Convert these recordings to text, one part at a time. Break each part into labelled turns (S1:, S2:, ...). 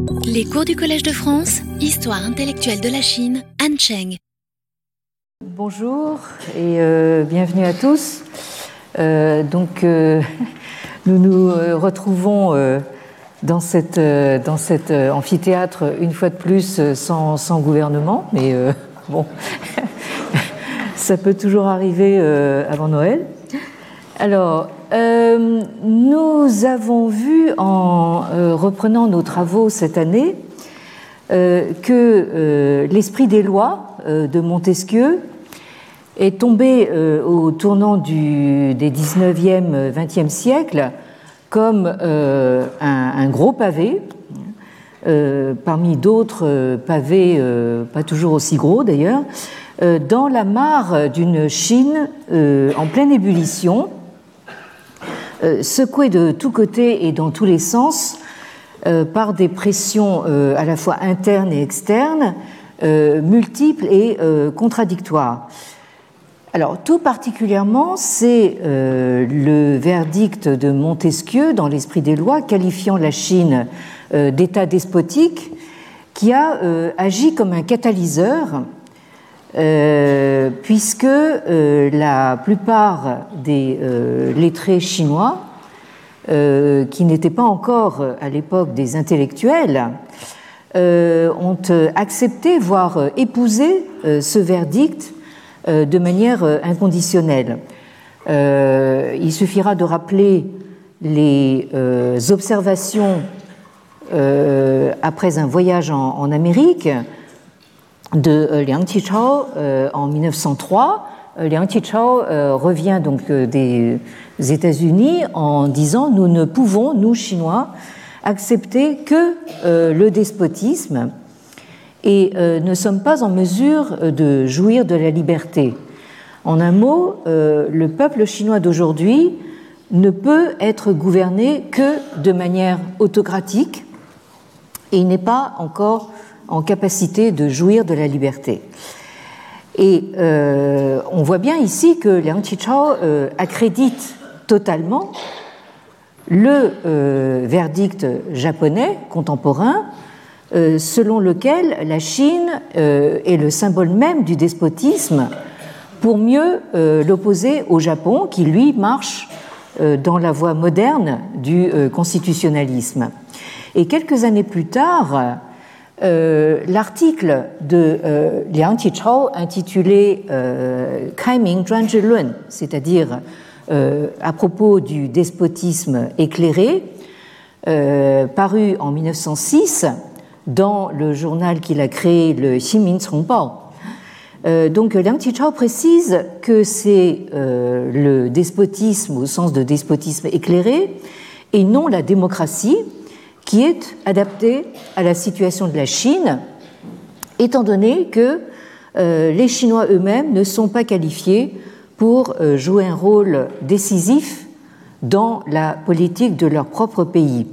S1: Les cours du Collège de France, Histoire intellectuelle de la Chine, Han Cheng.
S2: Bonjour et bienvenue à tous. Nous nous retrouvons dans cet amphithéâtre une fois de plus sans gouvernement, mais bon, ça peut toujours arriver avant Noël. Alors, nous avons vu en reprenant nos travaux cette année que l'esprit des lois de Montesquieu est tombé au tournant des 19e, 20e siècles comme un gros pavé, parmi d'autres pavés pas toujours aussi gros d'ailleurs, dans la mare d'une Chine en pleine ébullition, secouée de tous côtés et dans tous les sens par des pressions à la fois internes et externes, multiples et contradictoires. Alors, tout particulièrement, c'est le verdict de Montesquieu dans l'Esprit des lois, qualifiant la Chine d'État despotique, qui a agi comme un catalyseur, puisque la plupart des lettrés chinois, qui n'étaient pas encore à l'époque des intellectuels, ont accepté, voire épousé ce verdict de manière inconditionnelle. Il suffira de rappeler les observations après un voyage en Amérique de Liang Qichao en 1903. Liang Qichao revient donc des États-Unis en disant « Nous ne pouvons, nous Chinois, accepter que le despotisme et ne sommes pas en mesure de jouir de la liberté. En un mot, le peuple chinois d'aujourd'hui ne peut être gouverné que de manière autocratique et il n'est pas encore en capacité de jouir de la liberté. » Et on voit bien ici que Liang Qichao accrédite totalement le verdict japonais contemporain selon lequel la Chine est le symbole même du despotisme pour mieux l'opposer au Japon qui, lui, marche dans la voie moderne du constitutionnalisme. Et quelques années plus tard, l'article de Liang Qichao intitulé Kaiming Zhuanzhi Lun, c'est-à-dire à propos du despotisme éclairé, paru en 1906 dans le journal qu'il a créé, le Xinmin Congbao. Donc Liang Qichao précise que c'est le despotisme au sens de despotisme éclairé et non la démocratie qui est adaptée à la situation de la Chine, étant donné que les Chinois eux-mêmes ne sont pas qualifiés pour jouer un rôle décisif dans la politique de leur propre pays.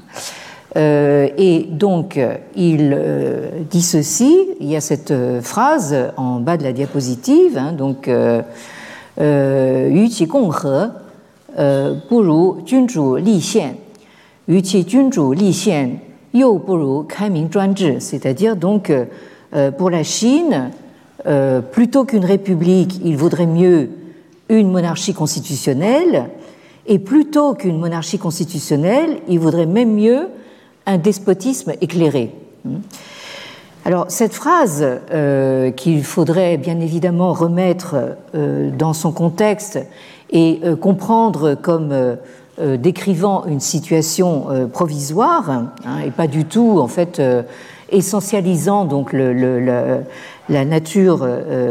S2: Et donc, il dit ceci, il y a cette phrase en bas de la diapositive, donc « Yu qi gong he, bu ru junzhu li xian, yu qi junzhu li xian, you bu ru kaiming zhuanzhi », c'est-à-dire donc pour la Chine, plutôt qu'une république, il vaudrait mieux une monarchie constitutionnelle, et plutôt qu'une monarchie constitutionnelle, il vaudrait même mieux un despotisme éclairé. Alors, cette phrase qu'il faudrait bien évidemment remettre dans son contexte et comprendre comme décrivant une situation provisoire, et pas du tout, en fait, essentialisant donc la nature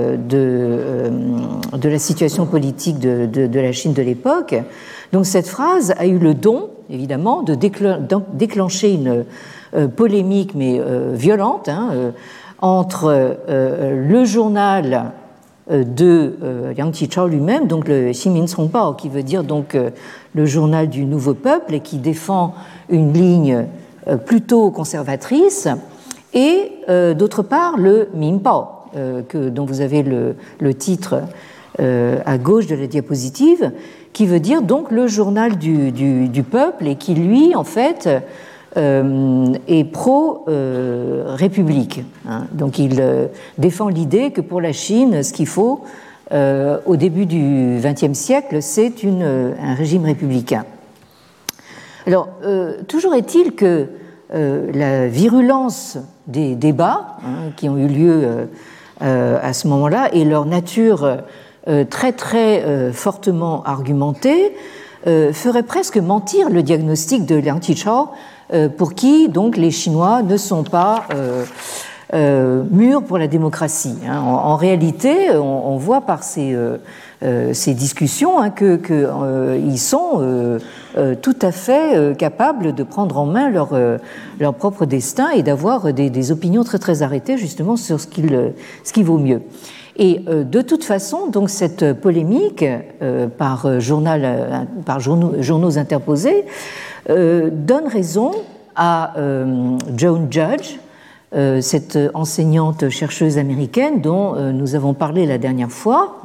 S2: de la situation politique de la Chine de l'époque. Donc cette phrase a eu le don, évidemment, de déclencher une polémique, mais violente, entre le journal de Liang Qichao lui-même, donc le Xinmin Congbao, qui veut dire donc le journal du nouveau peuple et qui défend une ligne plutôt conservatrice, et d'autre part le Minbao, dont vous avez le titre à gauche de la diapositive, qui veut dire donc le journal du peuple et qui, lui, en fait, est pro-république. Donc il défend l'idée que pour la Chine, ce qu'il faut au début du XXe siècle, c'est un régime républicain. Alors, toujours est-il que la virulence des débats qui ont eu lieu à ce moment-là et leur nature très très fortement argumentée ferait presque mentir le diagnostic de Liang Qichao, pour qui donc les Chinois ne sont pas mûrs pour la démocratie. En réalité, on voit par ces discussions qu'ils sont tout à fait capables de prendre en main leur propre destin et d'avoir des opinions très très arrêtées justement sur ce qui vaut mieux. Et de toute façon, donc cette polémique par journaux interposés donne raison à Joan Judge, cette enseignante chercheuse américaine dont nous avons parlé la dernière fois.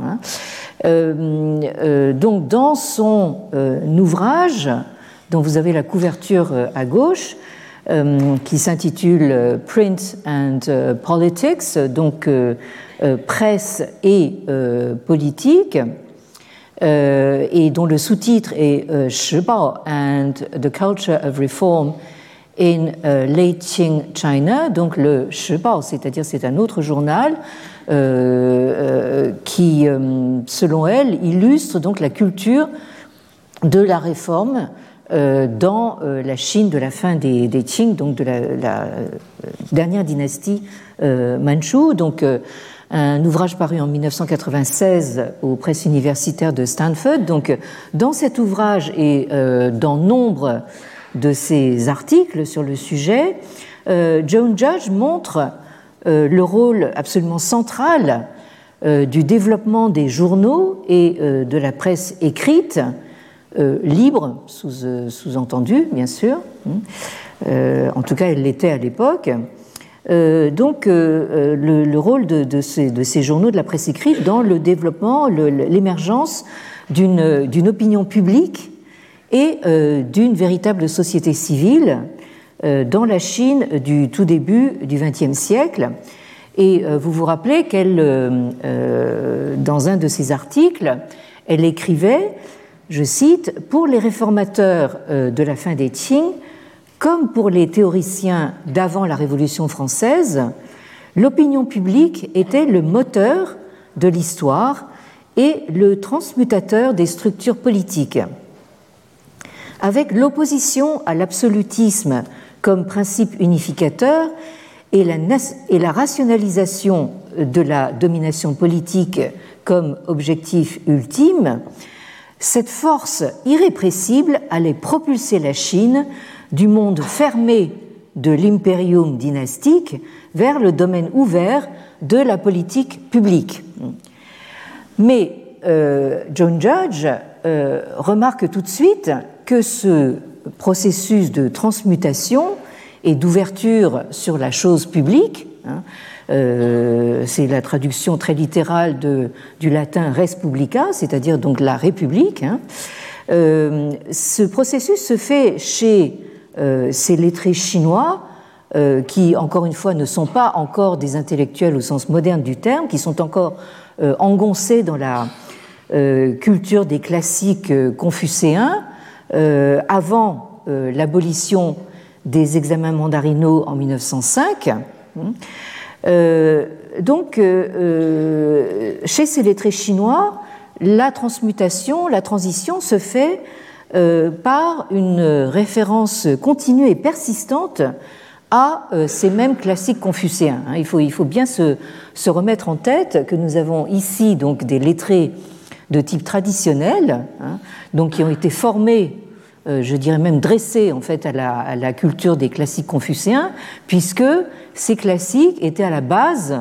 S2: Donc dans son ouvrage, dont vous avez la couverture à gauche, qui s'intitule Print and Politics, donc presse et politique, et dont le sous-titre est Shibao and the Culture of Reform in Late Qing China. Donc le Shibao, c'est-à-dire c'est un autre journal qui, selon elle, illustre donc la culture de la réforme dans la Chine de la fin des Qing, donc de la dernière dynastie manchoue. Donc un ouvrage paru en 1996 aux presses universitaires de Stanford. Donc dans cet ouvrage et dans nombre de ses articles sur le sujet, Joan Judge montre le rôle absolument central du développement des journaux et de la presse écrite, libre, sous-entendu, bien sûr. En tout cas, elle l'était à l'époque. Donc, le rôle de ces journaux, de la presse écrite, dans le développement, l'émergence d'une opinion publique et d'une véritable société civile dans la Chine du tout début du XXe siècle. Et vous vous rappelez qu'elle, dans un de ses articles, elle écrivait, je cite, « Pour les réformateurs de la fin des Qing, comme pour les théoriciens d'avant la Révolution française, l'opinion publique était le moteur de l'histoire et le transmutateur des structures politiques. Avec l'opposition à l'absolutisme comme principe unificateur et la rationalisation de la domination politique comme objectif ultime, cette force irrépressible allait propulser la Chine du monde fermé de l'impérium dynastique vers le domaine ouvert de la politique publique. » Mais Joan Judge remarque tout de suite que ce processus de transmutation et d'ouverture sur la chose publique, c'est la traduction très littérale du latin res publica, c'est-à-dire donc la République, ce processus se fait chez ces lettrés chinois qui, encore une fois, ne sont pas encore des intellectuels au sens moderne du terme, qui sont encore engoncés dans la culture des classiques confucéens, avant l'abolition des examens mandarinaux en 1905. Donc, chez ces lettrés chinois, la transmutation, la transition se fait par une référence continue et persistante à ces mêmes classiques confucéens. Il faut bien se remettre en tête que nous avons ici donc des lettrés de type traditionnel, donc qui ont été formés, je dirais même dressés en fait à la culture des classiques confucéens, puisque ces classiques étaient à la base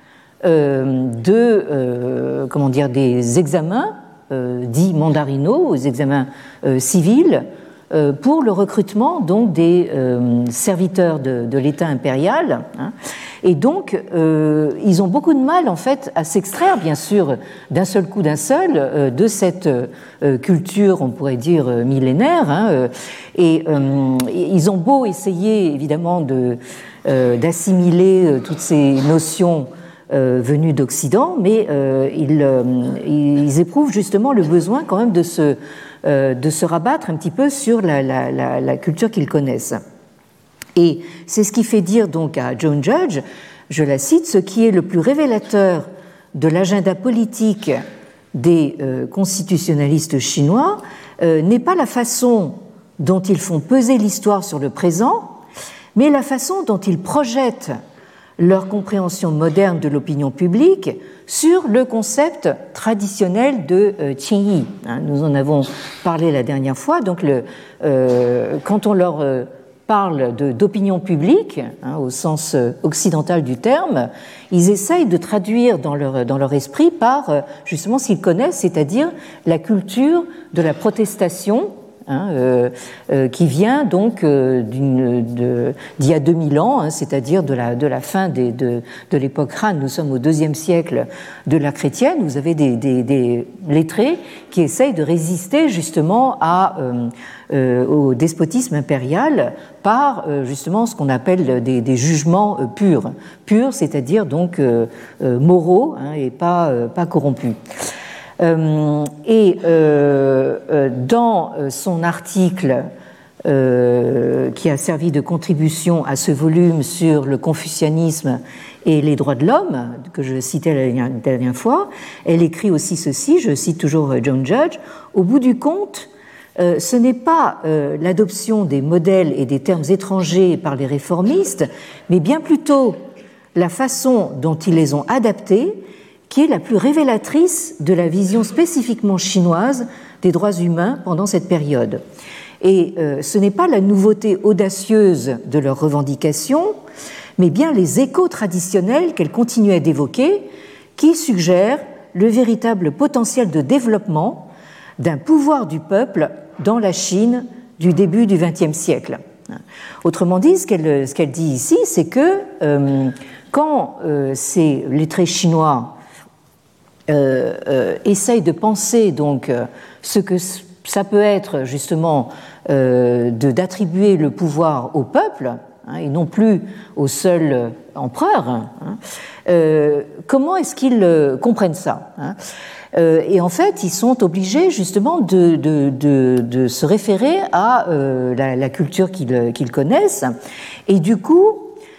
S2: des examens dits mandarinaux, aux examens civils, pour le recrutement donc des serviteurs de l'État impérial. Et donc, ils ont beaucoup de mal, en fait, à s'extraire, bien sûr, d'un seul coup, de cette culture, on pourrait dire, millénaire. Hein, et ils ont beau essayer, évidemment, d'assimiler toutes ces notions venues d'Occident, mais ils éprouvent justement le besoin quand même de se rabattre un petit peu sur la culture qu'ils connaissent. Et c'est ce qui fait dire donc à Joan Judge, je la cite, ce qui est le plus révélateur de l'agenda politique des constitutionnalistes chinois n'est pas la façon dont ils font peser l'histoire sur le présent, mais la façon dont ils projettent leur compréhension moderne de l'opinion publique sur le concept traditionnel de Qingyi. Nous en avons parlé la dernière fois. Donc, quand on leur parle d'opinion publique, au sens occidental du terme, ils essayent de traduire dans leur esprit par justement ce qu'ils connaissent, c'est-à-dire la culture de la protestation, qui vient donc d'il y a 2000 ans, c'est-à-dire de la fin de l'époque Han. Nous sommes au IIe siècle de l'ère chrétienne. Vous avez des lettrés qui essayent de résister justement au despotisme impérial par justement ce qu'on appelle des jugements purs. Purs, c'est-à-dire donc moraux et pas corrompus. Et dans son article qui a servi de contribution à ce volume sur le confucianisme et les droits de l'homme, que je citais la dernière fois, elle écrit aussi ceci, je cite toujours Joan Judge, « Au bout du compte, ce n'est pas l'adoption des modèles et des termes étrangers par les réformistes, mais bien plutôt la façon dont ils les ont adaptés qui est la plus révélatrice de la vision spécifiquement chinoise des droits humains pendant cette période. Et ce n'est pas la nouveauté audacieuse de leurs revendications, mais bien les échos traditionnels qu'elles continuaient d'évoquer, qui suggèrent le véritable potentiel de développement d'un pouvoir du peuple dans la Chine du début du XXe siècle. Autrement dit, ce qu'elle dit ici, c'est que quand ces lettrés chinois essaye de penser donc ce que ça peut être justement d'attribuer le pouvoir au peuple et non plus au seul empereur. Comment est-ce qu'ils comprennent ça et en fait, ils sont obligés justement de se référer à la culture qu'ils connaissent. Et du coup,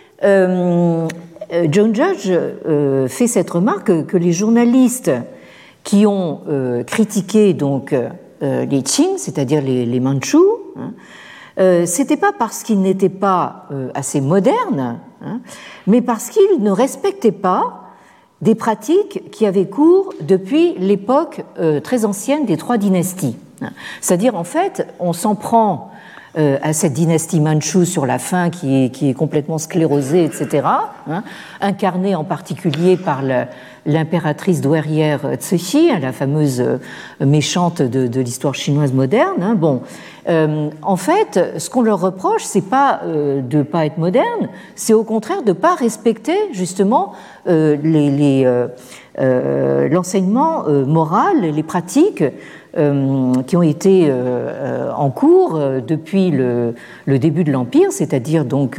S2: Joan Judge fait cette remarque que les journalistes qui ont critiqué donc les Qing, c'est-à-dire les Mandchous, c'était pas parce qu'ils n'étaient pas assez modernes, mais parce qu'ils ne respectaient pas des pratiques qui avaient cours depuis l'époque très ancienne des 3 dynasties. C'est-à-dire, en fait, on s'en prend à cette dynastie manchoue sur la fin qui est complètement sclérosée, etc., incarnée en particulier par l'impératrice douairière Cixi, la fameuse méchante de l'histoire chinoise moderne. En fait, ce qu'on leur reproche, c'est pas de pas être moderne, c'est au contraire de pas respecter justement l'enseignement moral, les pratiques qui ont été en cours depuis le début de l'Empire, c'est-à-dire donc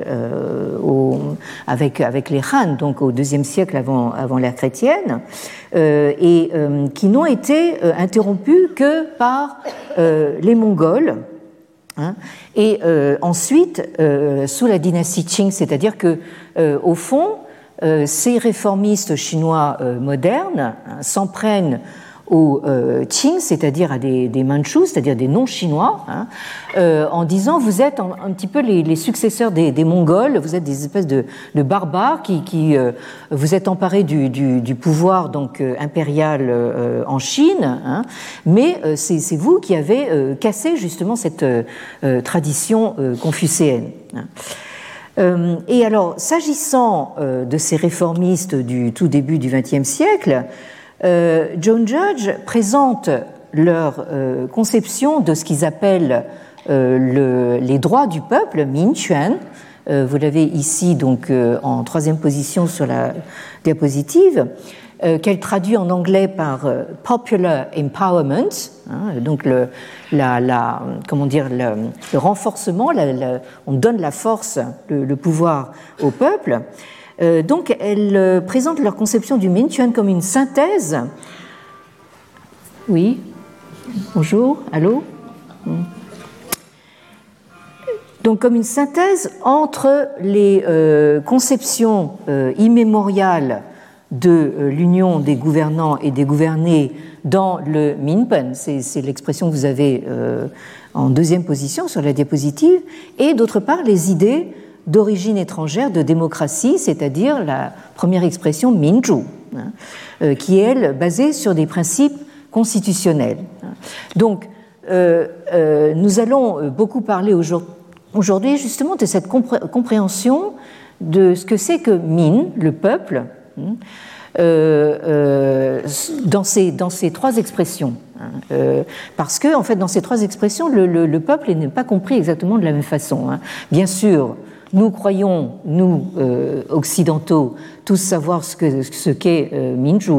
S2: avec les Han, donc au IIe siècle avant l'ère chrétienne, et qui n'ont été interrompus que par les Mongols. Et ensuite, sous la dynastie Qing, c'est-à-dire que, au fond, ces réformistes chinois modernes s'en prennent aux Qing, c'est-à-dire à des Mandchous, c'est-à-dire des non-chinois, en disant vous êtes un petit peu les successeurs des Mongols, vous êtes des espèces de barbares qui vous êtes emparés du pouvoir donc impérial en Chine, mais c'est vous qui avez cassé justement cette tradition confucéenne. Et alors, s'agissant de ces réformistes du tout début du XXe siècle, Joan Judge présente leur conception de ce qu'ils appellent les droits du peuple, Minquan, vous l'avez ici donc en troisième position sur la diapositive, qu'elle traduit en anglais par Popular Empowerment, donc le renforcement, on donne la force, le pouvoir au peuple. Donc elle présente leur conception du Mintuan comme une synthèse. Oui, bonjour, allô. Donc comme une synthèse entre les conceptions immémoriales de l'union des gouvernants et des gouvernés dans le Minpen, c'est l'expression que vous avez en deuxième position sur la diapositive, et d'autre part les idées d'origine étrangère de démocratie, c'est-à-dire la première expression Minzhu, qui est, elle, basée sur des principes constitutionnels. Donc, nous allons beaucoup parler aujourd'hui justement de cette compréhension de ce que c'est que Min, le peuple, dans ces trois expressions. Parce que, en fait, dans ces trois expressions, le peuple n'est pas compris exactement de la même façon. Bien sûr, nous croyons, nous, occidentaux, tous savoir ce qu'est Minzhu,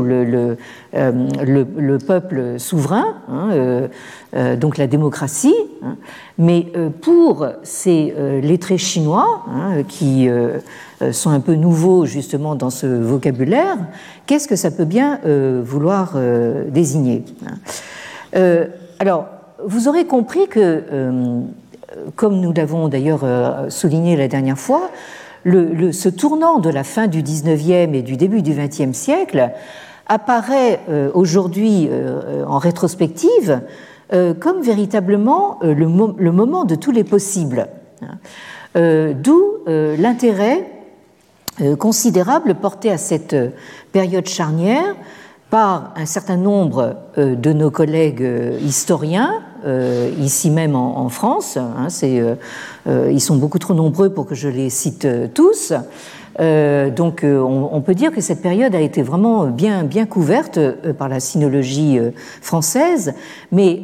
S2: le peuple souverain, donc la démocratie, mais pour ces lettrés chinois, qui sont un peu nouveaux justement dans ce vocabulaire, qu'est-ce que ça peut bien vouloir désigner? Alors, vous aurez compris que comme nous l'avons d'ailleurs souligné la dernière fois, ce tournant de la fin du XIXe et du début du XXe siècle apparaît aujourd'hui en rétrospective comme véritablement le moment de tous les possibles. D'où l'intérêt considérable porté à cette période charnière par un certain nombre de nos collègues historiens, ici même en France. Ils sont beaucoup trop nombreux pour que je les cite tous. Donc on peut dire que cette période a été vraiment bien couverte par la sinologie française, mais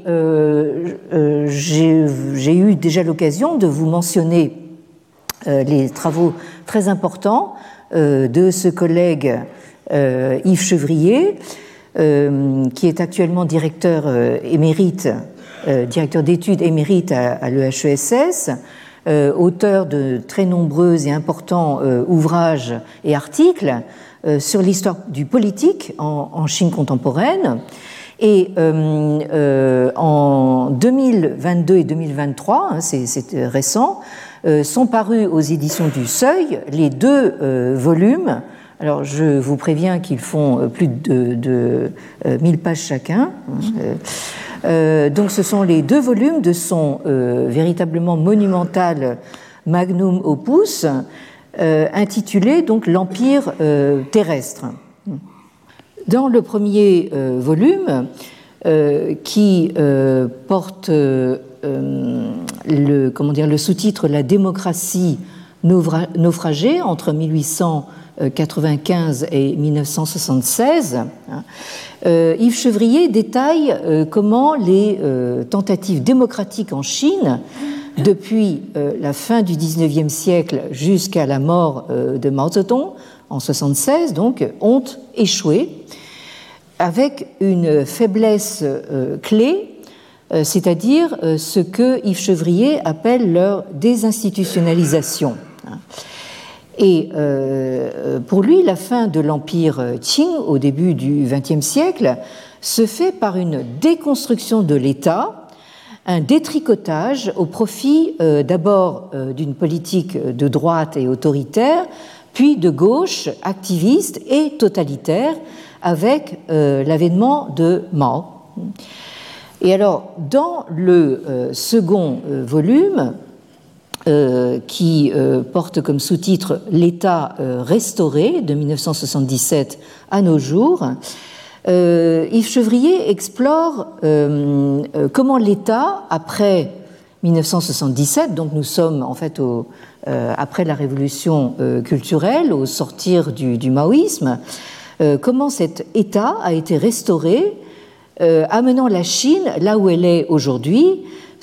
S2: j'ai eu déjà l'occasion de vous mentionner les travaux très importants de ce collègue Yves Chevrier, qui est actuellement directeur émérite, directeur d'études émérite à l'EHESS, auteur de très nombreux et importants ouvrages et articles sur l'histoire du politique en Chine contemporaine. Et en 2022 et 2023, c'est récent, sont parus aux éditions du Seuil les deux volumes. Alors, je vous préviens qu'ils font plus de 1000 pages chacun. Donc, ce sont les deux volumes de son véritablement monumental magnum opus, intitulé donc L'Empire terrestre. Dans le premier volume, qui porte le sous-titre La démocratie naufragée entre 1895 et 1976, Yves Chevrier détaille comment les tentatives démocratiques en Chine, depuis la fin du XIXe siècle jusqu'à la mort de Mao Zedong en 1976, donc, ont échoué, avec une faiblesse clé, c'est-à-dire ce que Yves Chevrier appelle leur désinstitutionnalisation. Et pour lui, la fin de l'empire Qing au début du XXe siècle se fait par une déconstruction de l'État, un détricotage au profit d'abord d'une politique de droite et autoritaire, puis de gauche, activiste et totalitaire, avec l'avènement de Mao. Et alors, dans le second volume, qui porte comme sous-titre « L'État restauré » de 1977 à nos jours, Yves Chevrier explore comment l'État, après 1977, donc nous sommes en fait après la révolution culturelle, au sortir du maoïsme, comment cet État a été restauré, amenant la Chine là où elle est aujourd'hui,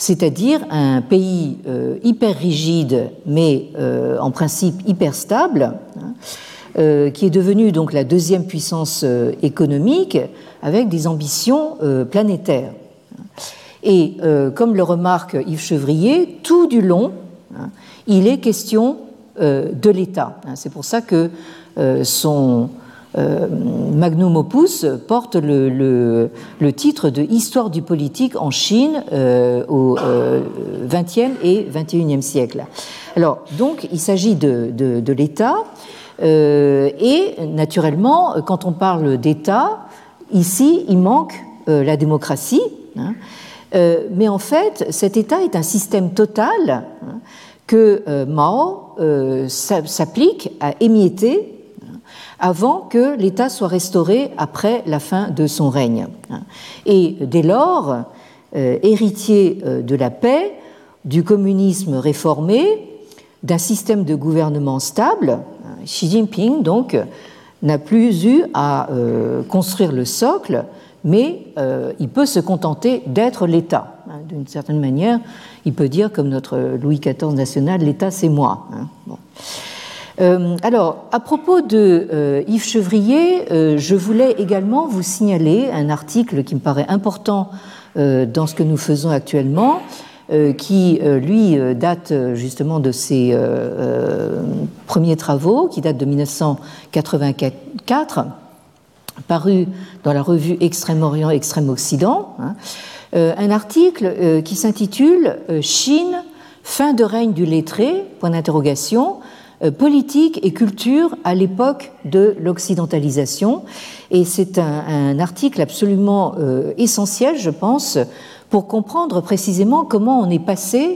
S2: c'est-à-dire un pays hyper rigide, mais en principe hyper stable, qui est devenu donc la deuxième puissance économique avec des ambitions planétaires. Et comme le remarque Yves Chevrier, tout du long, il est question de l'État. C'est pour ça que son magnum opus porte le titre de Histoire du politique en Chine au XXe et XXIe siècle. Alors, donc, il s'agit de l'État, et naturellement, quand on parle d'État, ici, il manque la démocratie, mais en fait, cet État est un système total que Mao s'applique à émietter avant que l'État soit restauré après la fin de son règne. Et dès lors, héritier de la paix, du communisme réformé, d'un système de gouvernement stable, Xi Jinping, donc, n'a plus eu à construire le socle, mais il peut se contenter d'être l'État. D'une certaine manière, il peut dire, comme notre Louis XIV national, l'État c'est moi. Bon. Alors, à propos de Yves Chevrier, je voulais également vous signaler un article qui me paraît important dans ce que nous faisons actuellement, qui, lui, date justement de ses premiers travaux, qui date de 1984, paru dans la revue Extrême-Orient, Extrême-Occident, un article qui s'intitule « Chine, fin de règne du lettré, point d'interrogation, politique et culture à l'époque de l'occidentalisation ». Et c'est un article absolument essentiel, je pense, pour comprendre précisément comment on est passé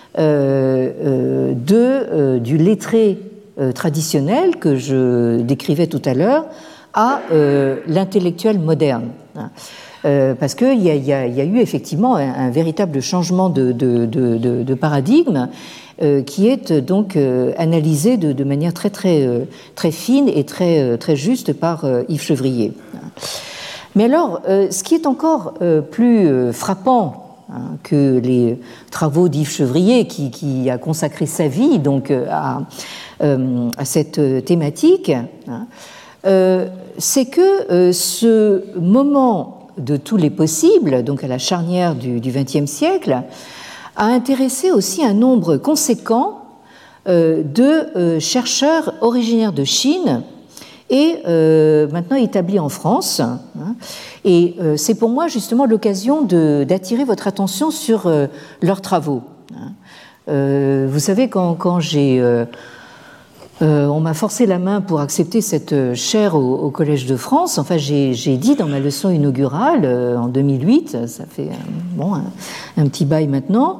S2: du lettré traditionnel que je décrivais tout à l'heure à l'intellectuel moderne. Parce qu'il y a eu effectivement un véritable changement de paradigme qui est donc analysé de manière très fine et très juste par Yves Chevrier. Mais alors, ce qui est encore plus frappant que les travaux d'Yves Chevrier, qui a consacré sa vie donc à cette thématique, c'est que ce moment de tous les possibles, donc à la charnière du XXe siècle, a intéressé aussi un nombre conséquent de chercheurs originaires de Chine et maintenant établis en France. Et c'est pour moi justement l'occasion d'attirer votre attention sur leurs travaux. Vous savez, quand j'ai... on m'a forcé la main pour accepter cette chaire au Collège de France. Enfin, j'ai dit dans ma leçon inaugurale en 2008, ça fait un petit bail maintenant,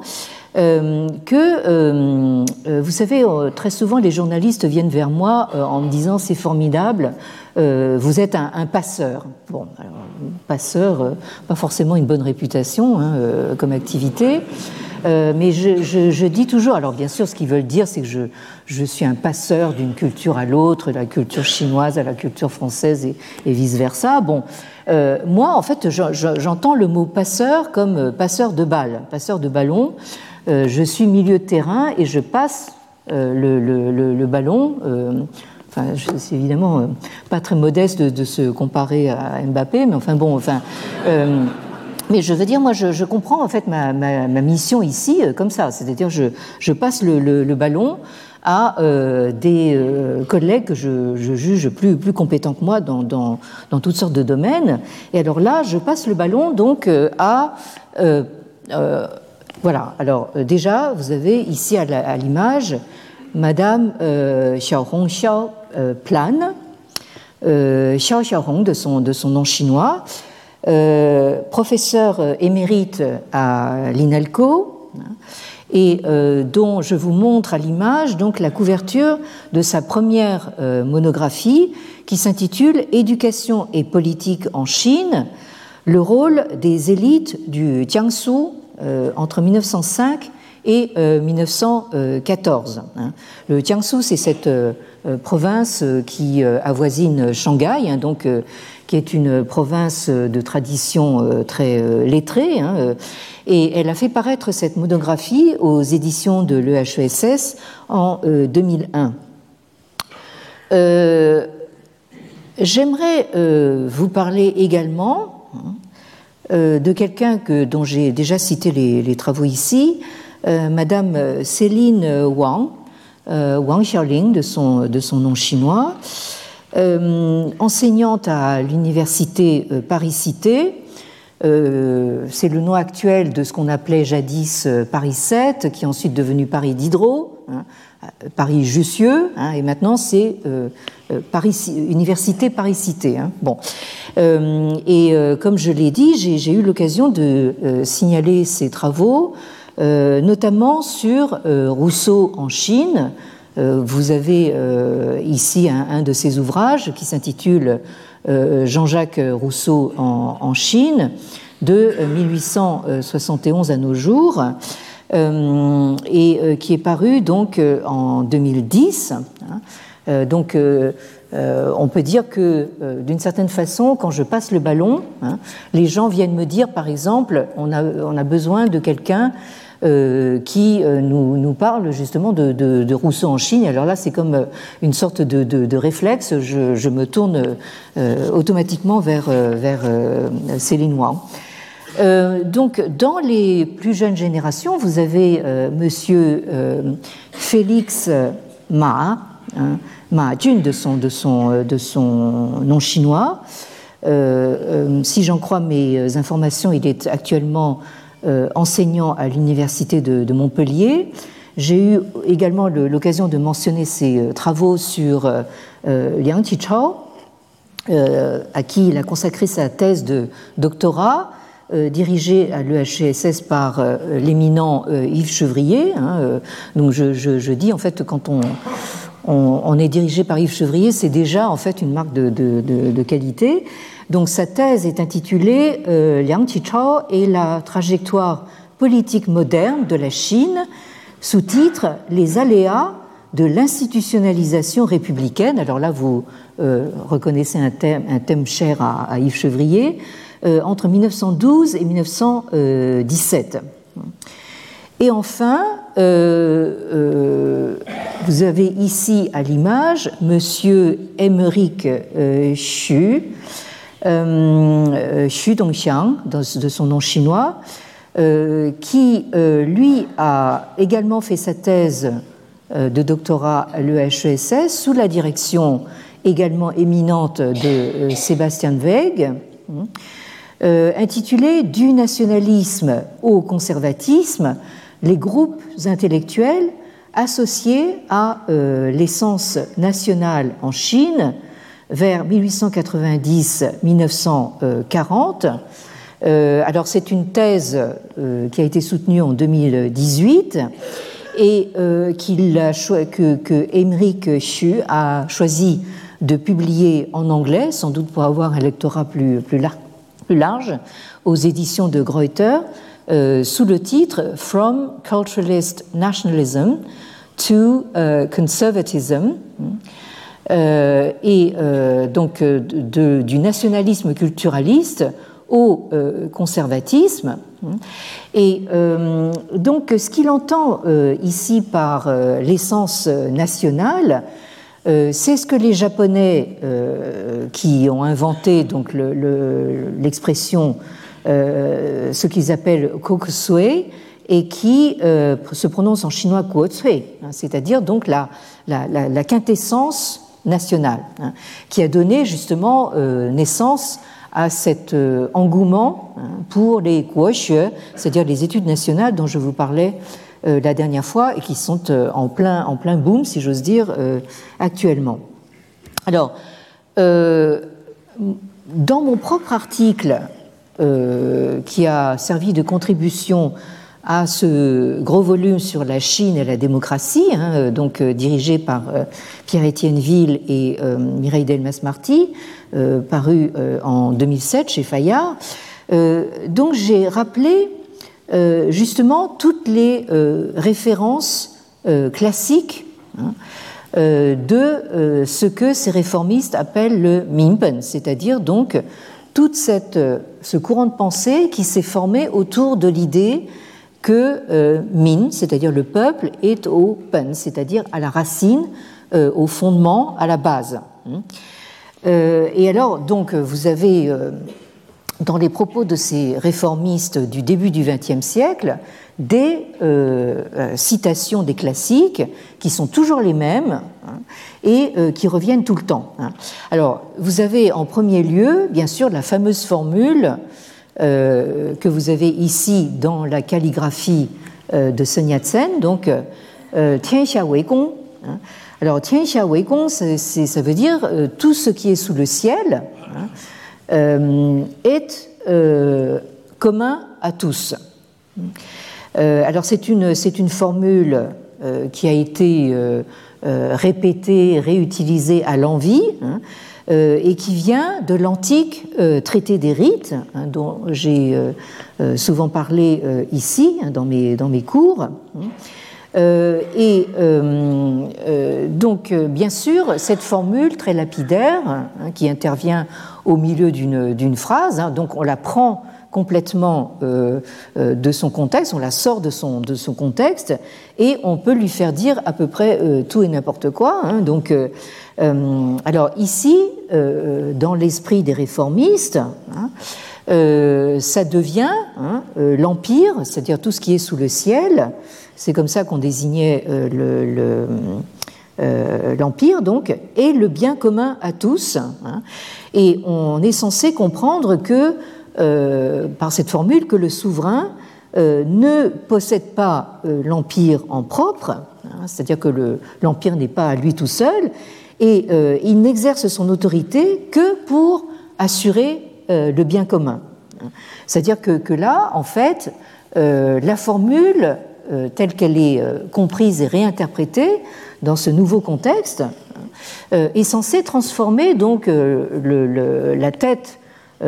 S2: que, vous savez, très souvent les journalistes viennent vers moi en me disant « c'est formidable, vous êtes un passeur ». Bon, alors, passeur, pas forcément une bonne réputation comme activité. Mais je dis toujours, alors bien sûr ce qu'ils veulent dire c'est que je suis un passeur d'une culture à l'autre, de la culture chinoise à la culture française et vice-versa. Bon, moi en fait j'entends le mot passeur comme passeur de balles, passeur de ballon. Je suis milieu de terrain et je passe le ballon. Enfin, c'est évidemment pas très modeste de se comparer à Mbappé, mais enfin bon, enfin... Mais je veux dire, moi, je comprends en fait ma mission ici comme ça, c'est-à-dire je passe le ballon à des collègues que je juge plus compétents que moi dans toutes sortes de domaines. Et alors là, je passe le ballon donc à voilà. Alors déjà, vous avez ici à l'image Madame Xiaohong Xiao Plan, Xiao Xiaohong de son nom chinois. Professeur émérite à l'INALCO et dont je vous montre à l'image donc la couverture de sa première monographie qui s'intitule « Éducation et politique en Chine, le rôle des élites du Jiangsu entre 1905 et 1914 ». Le Jiangsu, c'est cette province qui avoisine Shanghai, donc qui est une province de tradition très lettrée, et elle a fait paraître cette monographie aux éditions de l'EHESS en 2001. J'aimerais vous parler également de quelqu'un dont j'ai déjà cité les travaux ici, Madame Céline Wang, Wang Xiaoling de son nom chinois, enseignante à l'université Paris-Cité. C'est le nom actuel de ce qu'on appelait jadis Paris 7, qui est ensuite devenu Paris Diderot, Paris Jussieu, et maintenant c'est Université Paris-Cité. Bon. Comme je l'ai dit, j'ai eu l'occasion de signaler ces travaux, notamment sur Rousseau en Chine. Vous avez ici un de ses ouvrages qui s'intitule Jean-Jacques Rousseau en Chine, de 1871 à nos jours, et qui est paru donc en 2010. On peut dire que, d'une certaine façon, quand je passe le ballon, les gens viennent me dire, par exemple, on a besoin de quelqu'un qui nous parle justement de Rousseau en Chine. Alors là, c'est comme une sorte de réflexe. Je me tourne automatiquement vers Céline Wang. Donc, dans les plus jeunes générations, vous avez Monsieur Félix Ma, Ma Jun de son nom chinois. Si j'en crois mes informations, il est actuellement enseignant à l'université de Montpellier. J'ai eu également l'occasion de mentionner ses travaux sur Liang Qichao, à qui il a consacré sa thèse de doctorat, dirigée à l'EHESS par l'éminent Yves Chevrier. Donc je dis en fait, quand on est dirigé par Yves Chevrier, c'est déjà en fait une marque de qualité. Donc sa thèse est intitulée Liang Qichao et la trajectoire politique moderne de la Chine, sous-titre Les aléas de l'institutionnalisation républicaine. Alors là, vous reconnaissez un thème cher à Yves Chevrier, entre 1912 et 1917. Et enfin, vous avez ici à l'image Monsieur Émeric Xu Dongxiang, de son nom chinois, qui, lui, a également fait sa thèse de doctorat à l'EHESS sous la direction également éminente de Sébastien Zweig, intitulée « Du nationalisme au conservatisme, les groupes intellectuels associés à l'essence nationale en Chine vers 1890-1940 ». Alors c'est une thèse qui a été soutenue en 2018 et que Émeric Xu a choisi de publier en anglais, sans doute pour avoir un lectorat plus large, aux éditions de Greuter, sous le titre « From Culturalist Nationalism to Conservatism ». Donc du nationalisme culturaliste au conservatisme. Et donc ce qu'il entend ici par l'essence nationale, c'est ce que les Japonais qui ont inventé donc l'expression, ce qu'ils appellent kokusui, et qui se prononce en chinois kuotsui, c'est-à-dire donc la quintessence nationale, qui a donné justement naissance à cet engouement pour les guoxue, c'est-à-dire les études nationales dont je vous parlais la dernière fois et qui sont en plein boom, si j'ose dire, actuellement. Alors, dans mon propre article qui a servi de contribution à ce gros volume sur la Chine et la démocratie, donc dirigé par Pierre-Étienne Ville et Mireille Delmas-Marty, paru en 2007 chez Fayard. Donc j'ai rappelé justement toutes les références classiques de ce que ces réformistes appellent le Minpen, c'est-à-dire donc tout ce courant de pensée qui s'est formé autour de l'idée que Min, c'est-à-dire le peuple, est au Pen, c'est-à-dire à la racine, au fondement, à la base. Et alors, donc, vous avez dans les propos de ces réformistes du début du XXe siècle des citations des classiques qui sont toujours les mêmes et qui reviennent tout le temps. Alors, vous avez en premier lieu, bien sûr, la fameuse formule que vous avez ici dans la calligraphie de Sun Yat-sen, donc Tianxia Wei Gong. Alors, Tianxia Wei Gong, ça veut dire tout ce qui est sous le ciel est commun à tous. Alors c'est une formule qui a été répétée, réutilisée à l'envi, et qui vient de l'antique traité des rites, dont j'ai souvent parlé ici dans mes cours. Donc, bien sûr, cette formule très lapidaire qui intervient au milieu d'une phrase, donc on la prend complètement de son contexte, on la sort de son contexte et on peut lui faire dire à peu près tout et n'importe quoi. Donc, alors ici, dans l'esprit des réformistes, ça devient l'empire, c'est-à-dire tout ce qui est sous le ciel. C'est comme ça qu'on désignait l'empire, donc, et le bien commun à tous. Et on est censé comprendre que, par cette formule, que le souverain ne possède pas l'empire en propre, c'est-à-dire que l'empire n'est pas à lui tout seul, et il n'exerce son autorité que pour assurer le bien commun. C'est-à-dire que là, en fait, la formule telle qu'elle est comprise et réinterprétée dans ce nouveau contexte est censée transformer donc la tête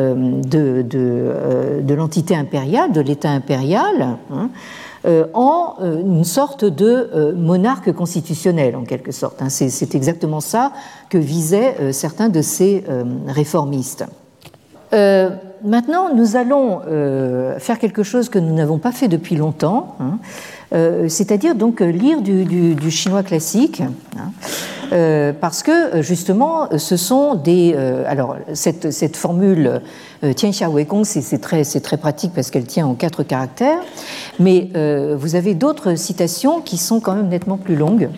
S2: de l'entité impériale, de l'État impérial, en une sorte de monarque constitutionnel, en quelque sorte. C'est exactement ça que visaient certains de ces réformistes. Maintenant, nous allons faire quelque chose que nous n'avons pas fait depuis longtemps, c'est-à-dire donc lire du chinois classique, parce que justement, ce sont des. Alors, cette formule Tianxia Wei Gong, c'est très pratique parce qu'elle tient en 4 caractères, mais vous avez d'autres citations qui sont quand même nettement plus longues.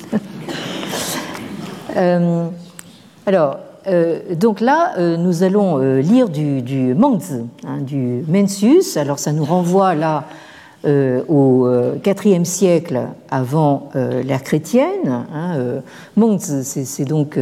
S2: Alors. Donc là, nous allons lire du Mengzi, du Mencius. Alors ça nous renvoie là au IVe siècle avant l'ère chrétienne. Mengzi, c'est donc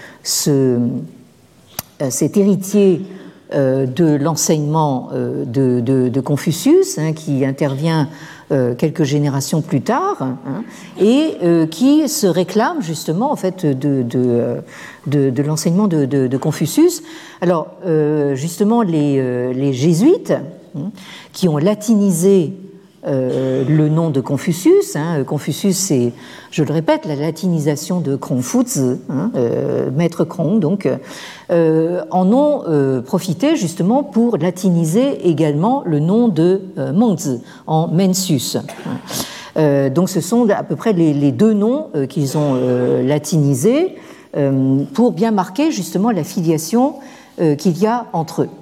S2: cet héritier de l'enseignement de Confucius, qui intervient quelques générations plus tard, et qui se réclame justement en fait de l'enseignement de Confucius. Alors justement les jésuites qui ont latinisé le nom de Confucius. Confucius, c'est, je le répète, la latinisation de Kronfuzi, maître Kron, donc, en ont profité justement pour latiniser également le nom de Mengzi en Mencius. Donc ce sont à peu près les deux noms qu'ils ont latinisés pour bien marquer justement la filiation qu'il y a entre eux.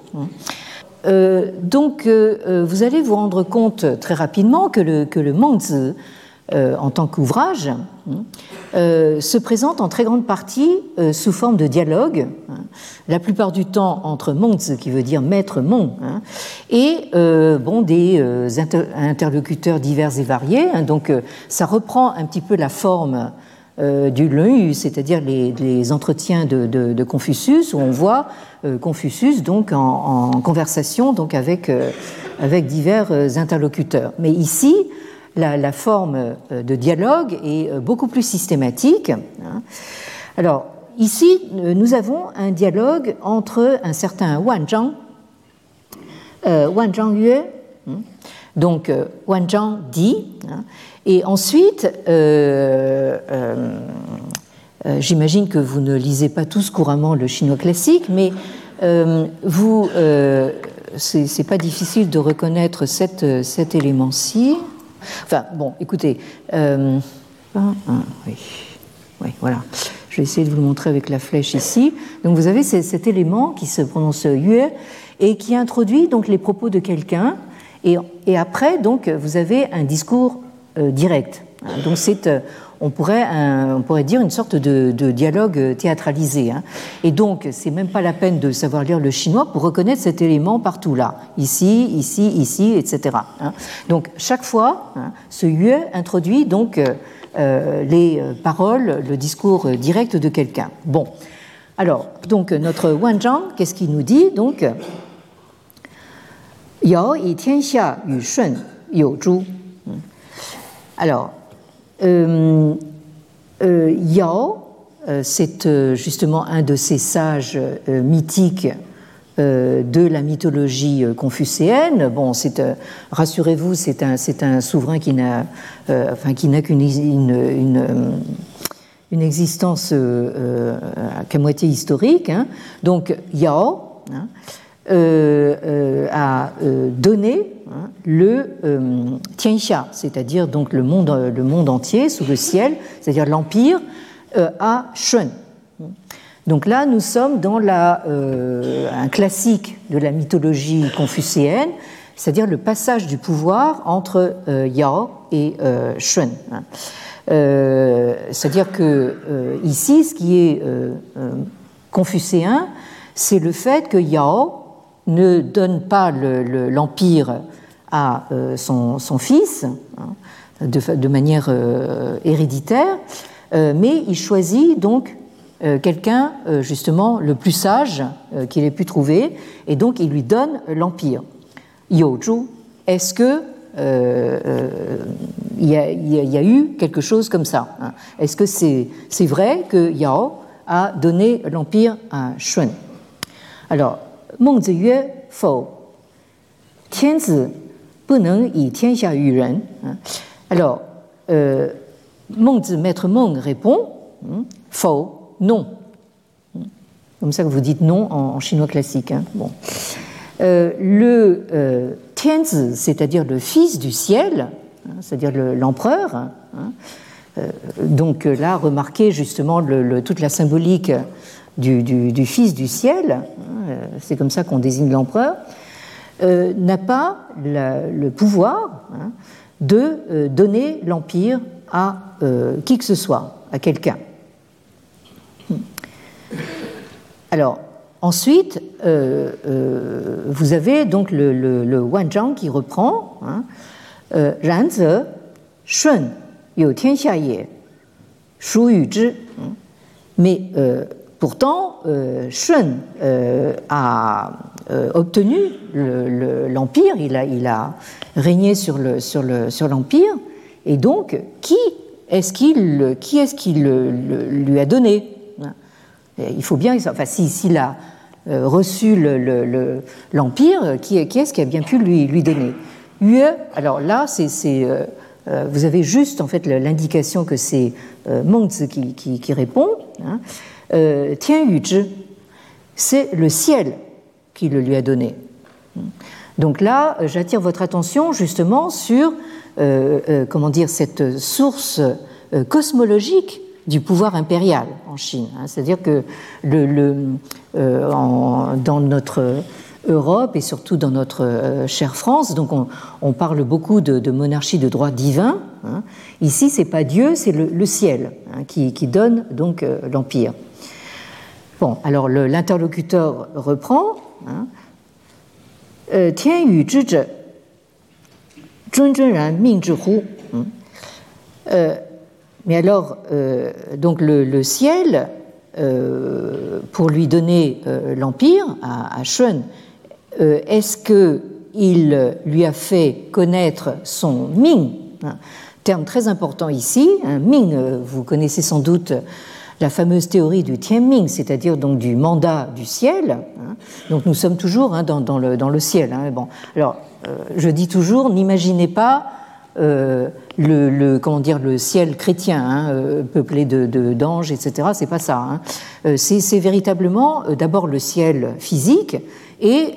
S2: Donc, vous allez vous rendre compte très rapidement que le Mengzi, en tant qu'ouvrage, se présente en très grande partie sous forme de dialogue, la plupart du temps entre Mengzi, qui veut dire maître Meng, et des interlocuteurs divers et variés. Donc, ça reprend un petit peu la forme du Lun, c'est-à-dire les entretiens de Confucius, où on voit Confucius donc en conversation donc avec divers interlocuteurs. Mais ici, la forme de dialogue est beaucoup plus systématique. Alors ici, nous avons un dialogue entre un certain Wan Zhang Yue, donc Wan Zhang dit, et ensuite J'imagine que vous ne lisez pas tous couramment le chinois classique, mais c'est pas difficile de reconnaître cet élément-ci. Enfin, bon, écoutez, oui, voilà. Je vais essayer de vous le montrer avec la flèche ici. Donc, vous avez cet élément qui se prononce yue et qui introduit donc les propos de quelqu'un. Et après, donc, vous avez un discours direct. Donc, on pourrait dire une sorte de dialogue théâtralisé. Et donc, c'est même pas la peine de savoir lire le chinois pour reconnaître cet élément partout là, ici, ici, ici, etc. Donc, chaque fois, ce yue introduit donc les paroles, le discours direct de quelqu'un. Bon, alors, donc notre Wanzhang, qu'est-ce qu'il nous dit donc? Yao yi tianxia yu shun you zhu. Alors, Yao, c'est justement un de ces sages mythiques de la mythologie confucéenne. Bon, rassurez-vous, c'est un souverain qui n'a qu'une existence qu'à moitié historique. Donc, Yao a donné le Tianxia, c'est-à-dire donc le monde entier sous le ciel, c'est-à-dire l'empire, à Shun. Donc là, nous sommes dans un classique de la mythologie confucéenne, c'est-à-dire le passage du pouvoir entre Yao et Shun. C'est-à-dire que ici, ce qui est confucéen, c'est le fait que Yao ne donne pas l'empire à son fils de manière héréditaire, mais il choisit donc quelqu'un justement le plus sage qu'il ait pu trouver, et donc il lui donne l'empire. Youzhu, est-ce que il y a eu quelque chose comme ça? Est-ce que c'est vrai que Yao a donné l'empire à Shun? Alors, Mengzi yue fou, tianzi bu neng yi tianxia yu ren. Alors, Mengzi, maître Meng, répond fou, non. Comme ça que vous dites non en chinois classique. Bon. Le tianzi, c'est-à-dire le fils du ciel, c'est-à-dire l'empereur, donc là, remarquez justement toute la symbolique du fils du ciel, c'est comme ça qu'on désigne l'empereur, n'a pas le pouvoir de donner l'empire à qui que ce soit, à quelqu'un. Alors, ensuite, vous avez donc le Wanzhang qui reprend Ranze Shun you tianxia ye shu yu zhi. Mais pourtant, Shun a obtenu l'empire, il a régné sur l'empire, et donc qui est-ce qu'il lui a donné? Il faut bien, enfin, s'il a reçu l'empire, qui est-ce qui a bien pu lui donner? Yue, alors là, vous avez juste en fait l'indication que c'est Mengzi qui répond. Tian Yu Zhi, c'est le ciel qui le lui a donné. Donc là, j'attire votre attention justement sur cette source cosmologique du pouvoir impérial en Chine. C'est-à-dire que dans notre Europe et surtout dans notre chère France, donc on parle beaucoup de monarchie de droit divin. Ici, c'est pas Dieu, c'est le ciel qui donne donc l'empire. Bon, alors l'interlocuteur reprend. Tian yu zhi zhe, zhun zhen ran ming zhi hu. Mais alors, donc le ciel, pour lui donner l'empire à Shun, est-ce qu'il lui a fait connaître son Ming? Terme très important ici. Ming, vous connaissez sans doute la fameuse théorie du Tianming, c'est-à-dire donc du mandat du ciel. Donc nous sommes toujours dans le ciel. Bon, alors je dis toujours, n'imaginez pas comment dire, le ciel chrétien, hein, peuplé d'anges, etc. C'est pas ça. Hein. C'est véritablement d'abord le ciel physique et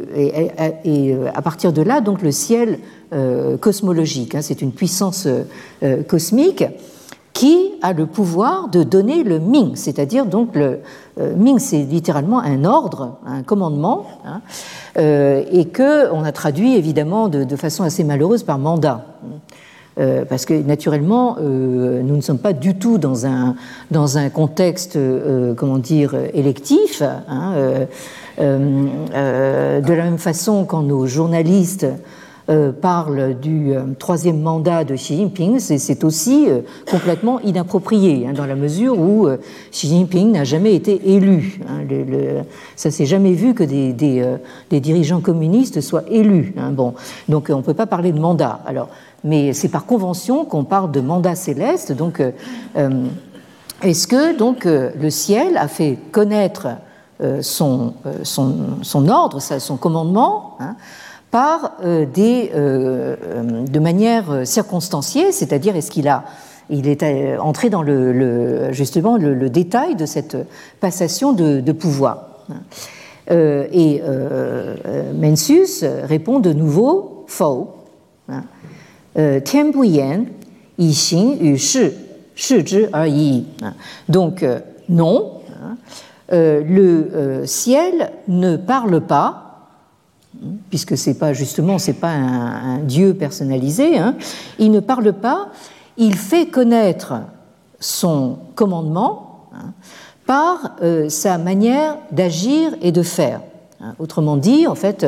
S2: à partir de là, donc le ciel cosmologique. Hein. C'est une puissance cosmique qui a le pouvoir de donner le Ming, c'est-à-dire donc le Ming, c'est littéralement un ordre, un commandement, hein, et que on a traduit évidemment de façon assez malheureuse par mandat. Parce que naturellement, nous ne sommes pas du tout dans un contexte, comment dire, électif. Hein, de la même façon, quand nos journalistes parlent du troisième mandat de Xi Jinping, c'est aussi complètement inapproprié, hein, dans la mesure où Xi Jinping n'a jamais été élu. Hein, ça s'est jamais vu que des dirigeants communistes soient élus. Hein, bon, donc on ne peut pas parler de mandat. Alors, mais c'est par convention qu'on parle de mandat céleste. Donc, est-ce que donc le ciel a fait connaître son ordre, son commandement, hein, par de manière circonstanciée, c'est-à-dire est-ce qu'il est entré dans justement le détail de cette passation de pouvoir. Et Mencius répond de nouveau faux. 天不言以行与事视之而已. Donc non, le ciel ne parle pas, puisque c'est pas un Dieu personnalisé, hein, il ne parle pas, il fait connaître son commandement, hein, par sa manière d'agir et de faire. Autrement dit, en fait,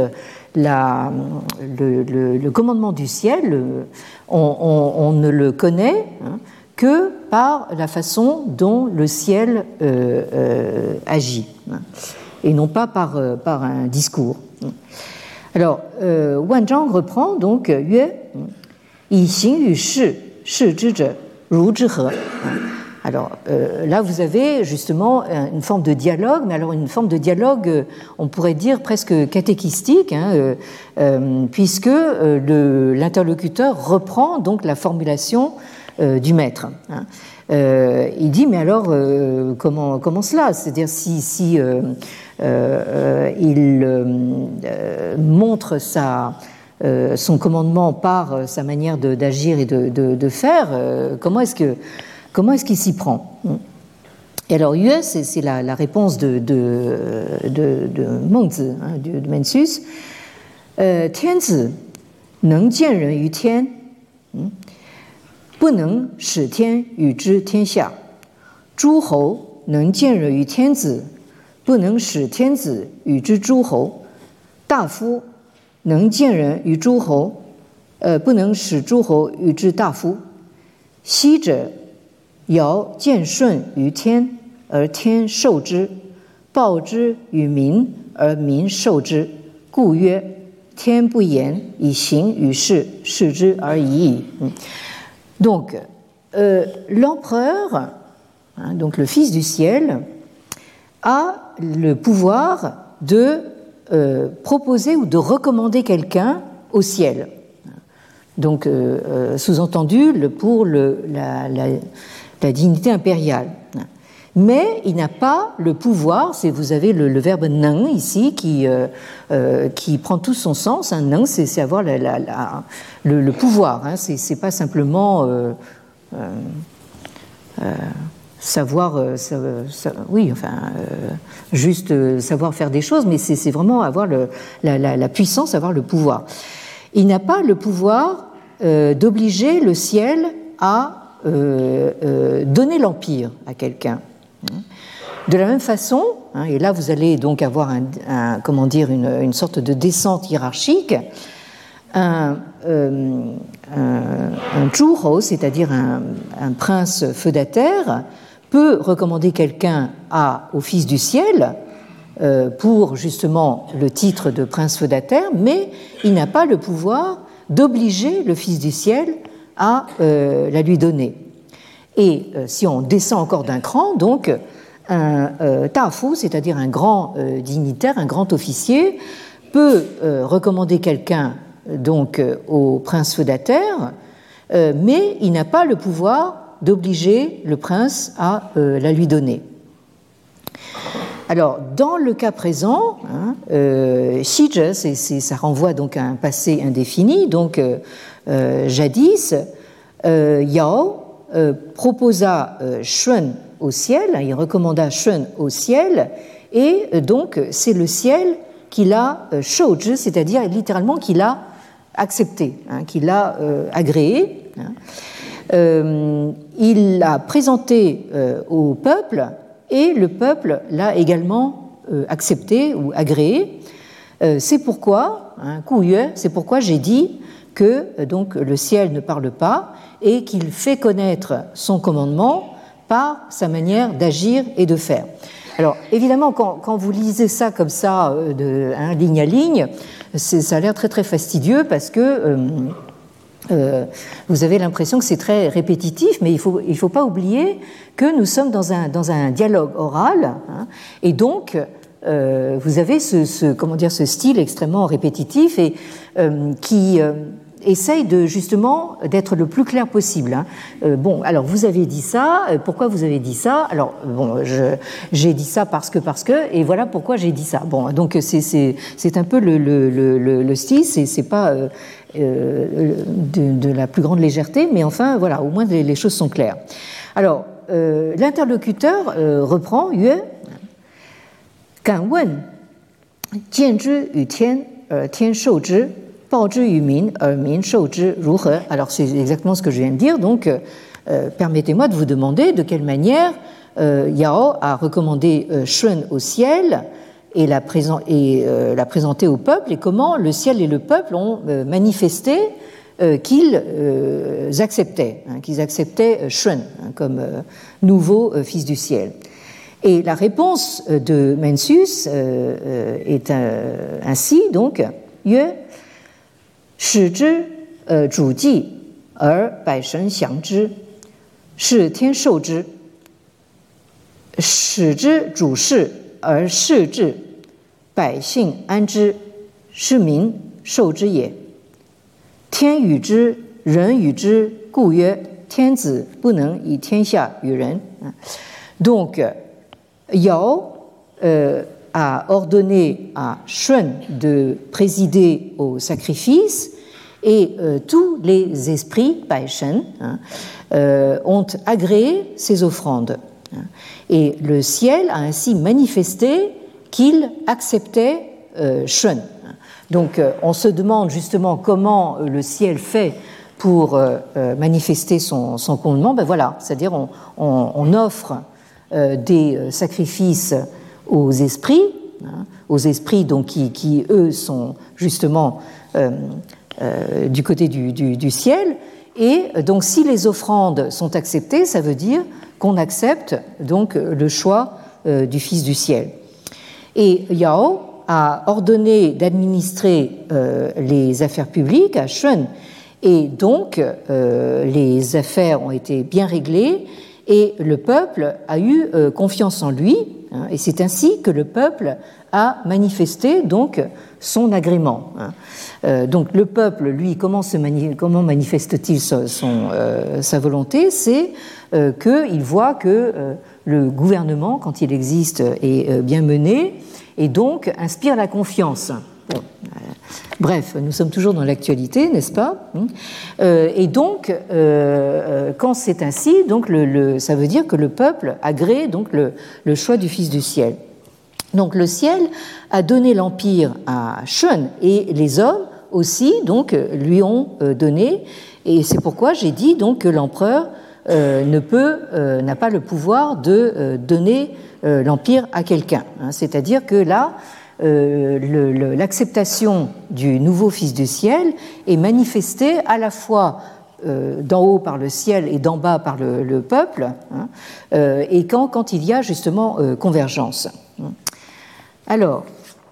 S2: le commandement du ciel, on ne le connaît, hein, que par la façon dont le ciel agit, hein, et non pas par un discours. Alors, Wan Zhang reprend donc 曰以行与事视之者如之何. Alors là, vous avez justement une forme de dialogue, mais alors une forme de dialogue, on pourrait dire presque catéchistique, hein, puisque l'interlocuteur reprend donc la formulation du maître. Hein. Il dit, mais alors, comment cela? C'est-à-dire si il montre son commandement par sa manière d'agir et de faire, comment est-ce qu'il s'y prend? Et alors, Yue, c'est la réponse de Mengzi, hein, de Mencius. 天子能见人于天，不能使天与之天下。诸侯能见人于天子，不能使天子与之诸侯。大夫能见人于诸侯，不能使诸侯与之大夫。昔者 尧见舜于天，而天受之；报之于民，而民受之。故曰：天不言，以行与事视之而已矣。Donc, l'empereur, hein, donc le Fils du ciel, a le pouvoir de proposer ou de recommander quelqu'un au ciel. Donc, sous-entendu, pour la dignité impériale. Mais il n'a pas le pouvoir, vous avez le verbe neng ici qui prend tout son sens. Hein. Neng, c'est avoir le pouvoir, hein. C'est pas simplement savoir, juste savoir faire des choses, mais c'est vraiment avoir la puissance, avoir le pouvoir. Il n'a pas le pouvoir d'obliger le ciel à donner l'empire à quelqu'un. De la même façon, hein, et là vous allez donc avoir une sorte de descente hiérarchique, un zhuhou, c'est-à-dire un prince feudataire, peut recommander quelqu'un au Fils du ciel pour justement le titre de prince feudataire, mais il n'a pas le pouvoir d'obliger le Fils du ciel à la lui donner. Et si on descend encore d'un cran, donc un tafu, c'est-à-dire un grand dignitaire, un grand officier, peut recommander quelqu'un donc au prince feudataire mais il n'a pas le pouvoir d'obliger le prince à la lui donner. Alors, dans le cas présent, Xizhe, ça renvoie donc à un passé indéfini, donc jadis, Yao proposa Shun au ciel, il recommanda Shun au ciel, et donc c'est le ciel qui l'a shouju, c'est-à-dire littéralement qui l'a accepté, qui l'a agréé. Il l'a présenté au peuple et le peuple l'a également accepté ou agréé. C'est pourquoi, c'est pourquoi j'ai dit que donc le ciel ne parle pas et qu'il fait connaître son commandement par sa manière d'agir et de faire. Alors évidemment, quand vous lisez ça comme ça, ligne à ligne, ça a l'air très très fastidieux parce que vous avez l'impression que c'est très répétitif, mais il faut pas oublier que nous sommes dans un dialogue oral, et donc vous avez ce style extrêmement répétitif et qui essaye justement d'être le plus clair possible. Bon, alors vous avez dit ça, pourquoi vous avez dit ça? Alors bon, j'ai dit ça parce que, et voilà pourquoi j'ai dit ça. Bon, donc c'est un peu le style, c'est pas de la plus grande légèreté, mais enfin voilà, au moins les choses sont claires. Alors l'interlocuteur reprend Yue, Gan wen, jian zhi yu tian, tian shou zhi. Alors c'est exactement ce que je viens de dire, donc permettez-moi de vous demander de quelle manière Yao a recommandé Shun au ciel et l'a présenté au peuple, et comment le ciel et le peuple ont manifesté qu'ils acceptaient Shun comme nouveau fils du ciel. Et la réponse de Mencius est ainsi, donc, Yue 使之主祭而百神降之，是天授之；使之主事而事之，百姓安之，是民受之也。天与之，人与之，故曰：天子不能以天下与人。Donc, Yao a ordonné à Shun de présider au sacrifice, et tous les esprits, Baishen, ont agréé ces offrandes. Et le ciel a ainsi manifesté qu'il acceptait Shun. Donc on se demande justement comment le ciel fait pour manifester son commandement. Ben voilà, c'est-à-dire on offre des sacrifices aux esprits donc qui eux sont justement du côté du ciel, et donc si les offrandes sont acceptées, ça veut dire qu'on accepte donc le choix du Fils du ciel. Et Yao a ordonné d'administrer les affaires publiques à Shun, et donc les affaires ont été bien réglées et le peuple a eu confiance en lui, et c'est ainsi que le peuple a manifesté donc son agrément. Donc le peuple, lui, comment manifeste-t-il sa volonté? C'est qu'il voit que le gouvernement, quand il existe, est bien mené, et donc inspire la confiance. Bon, bref, nous sommes toujours dans l'actualité, n'est-ce pas? Et donc, quand c'est ainsi, donc ça veut dire que le peuple agrée donc le choix du Fils du ciel. Donc le ciel a donné l'empire à Shun, et les hommes aussi donc lui ont donné, et c'est pourquoi j'ai dit donc que l'empereur n'a pas le pouvoir de donner l'empire à quelqu'un. C'est-à-dire que là, l'acceptation du nouveau Fils du ciel est manifestée à la fois d'en haut par le ciel et d'en bas par le peuple, et quand il y a justement convergence. Alors,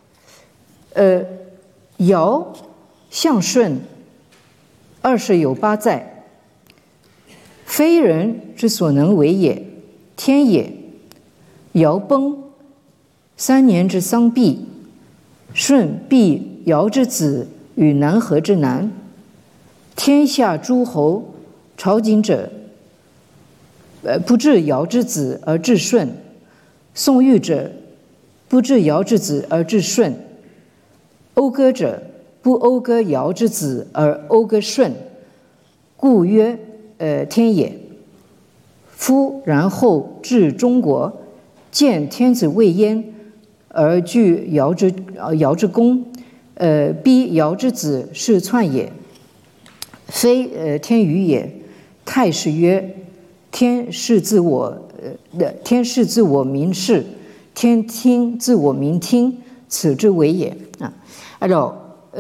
S2: Yao 向舜20有8载，非人之所能为也，天也。尧崩，3年之丧毕，舜必尧之子与南河之南，天下诸侯朝觐者不治尧之子而治舜，宋玉者不治尧之子而治舜，讴歌者不讴歌尧之子而讴歌舜，故曰天也。夫然后治中国，见天子未焉而惧尧之功，逼尧之子是篡也，非天与也。太史曰：天视自我民视，天听自我民听，此之为也。Alors,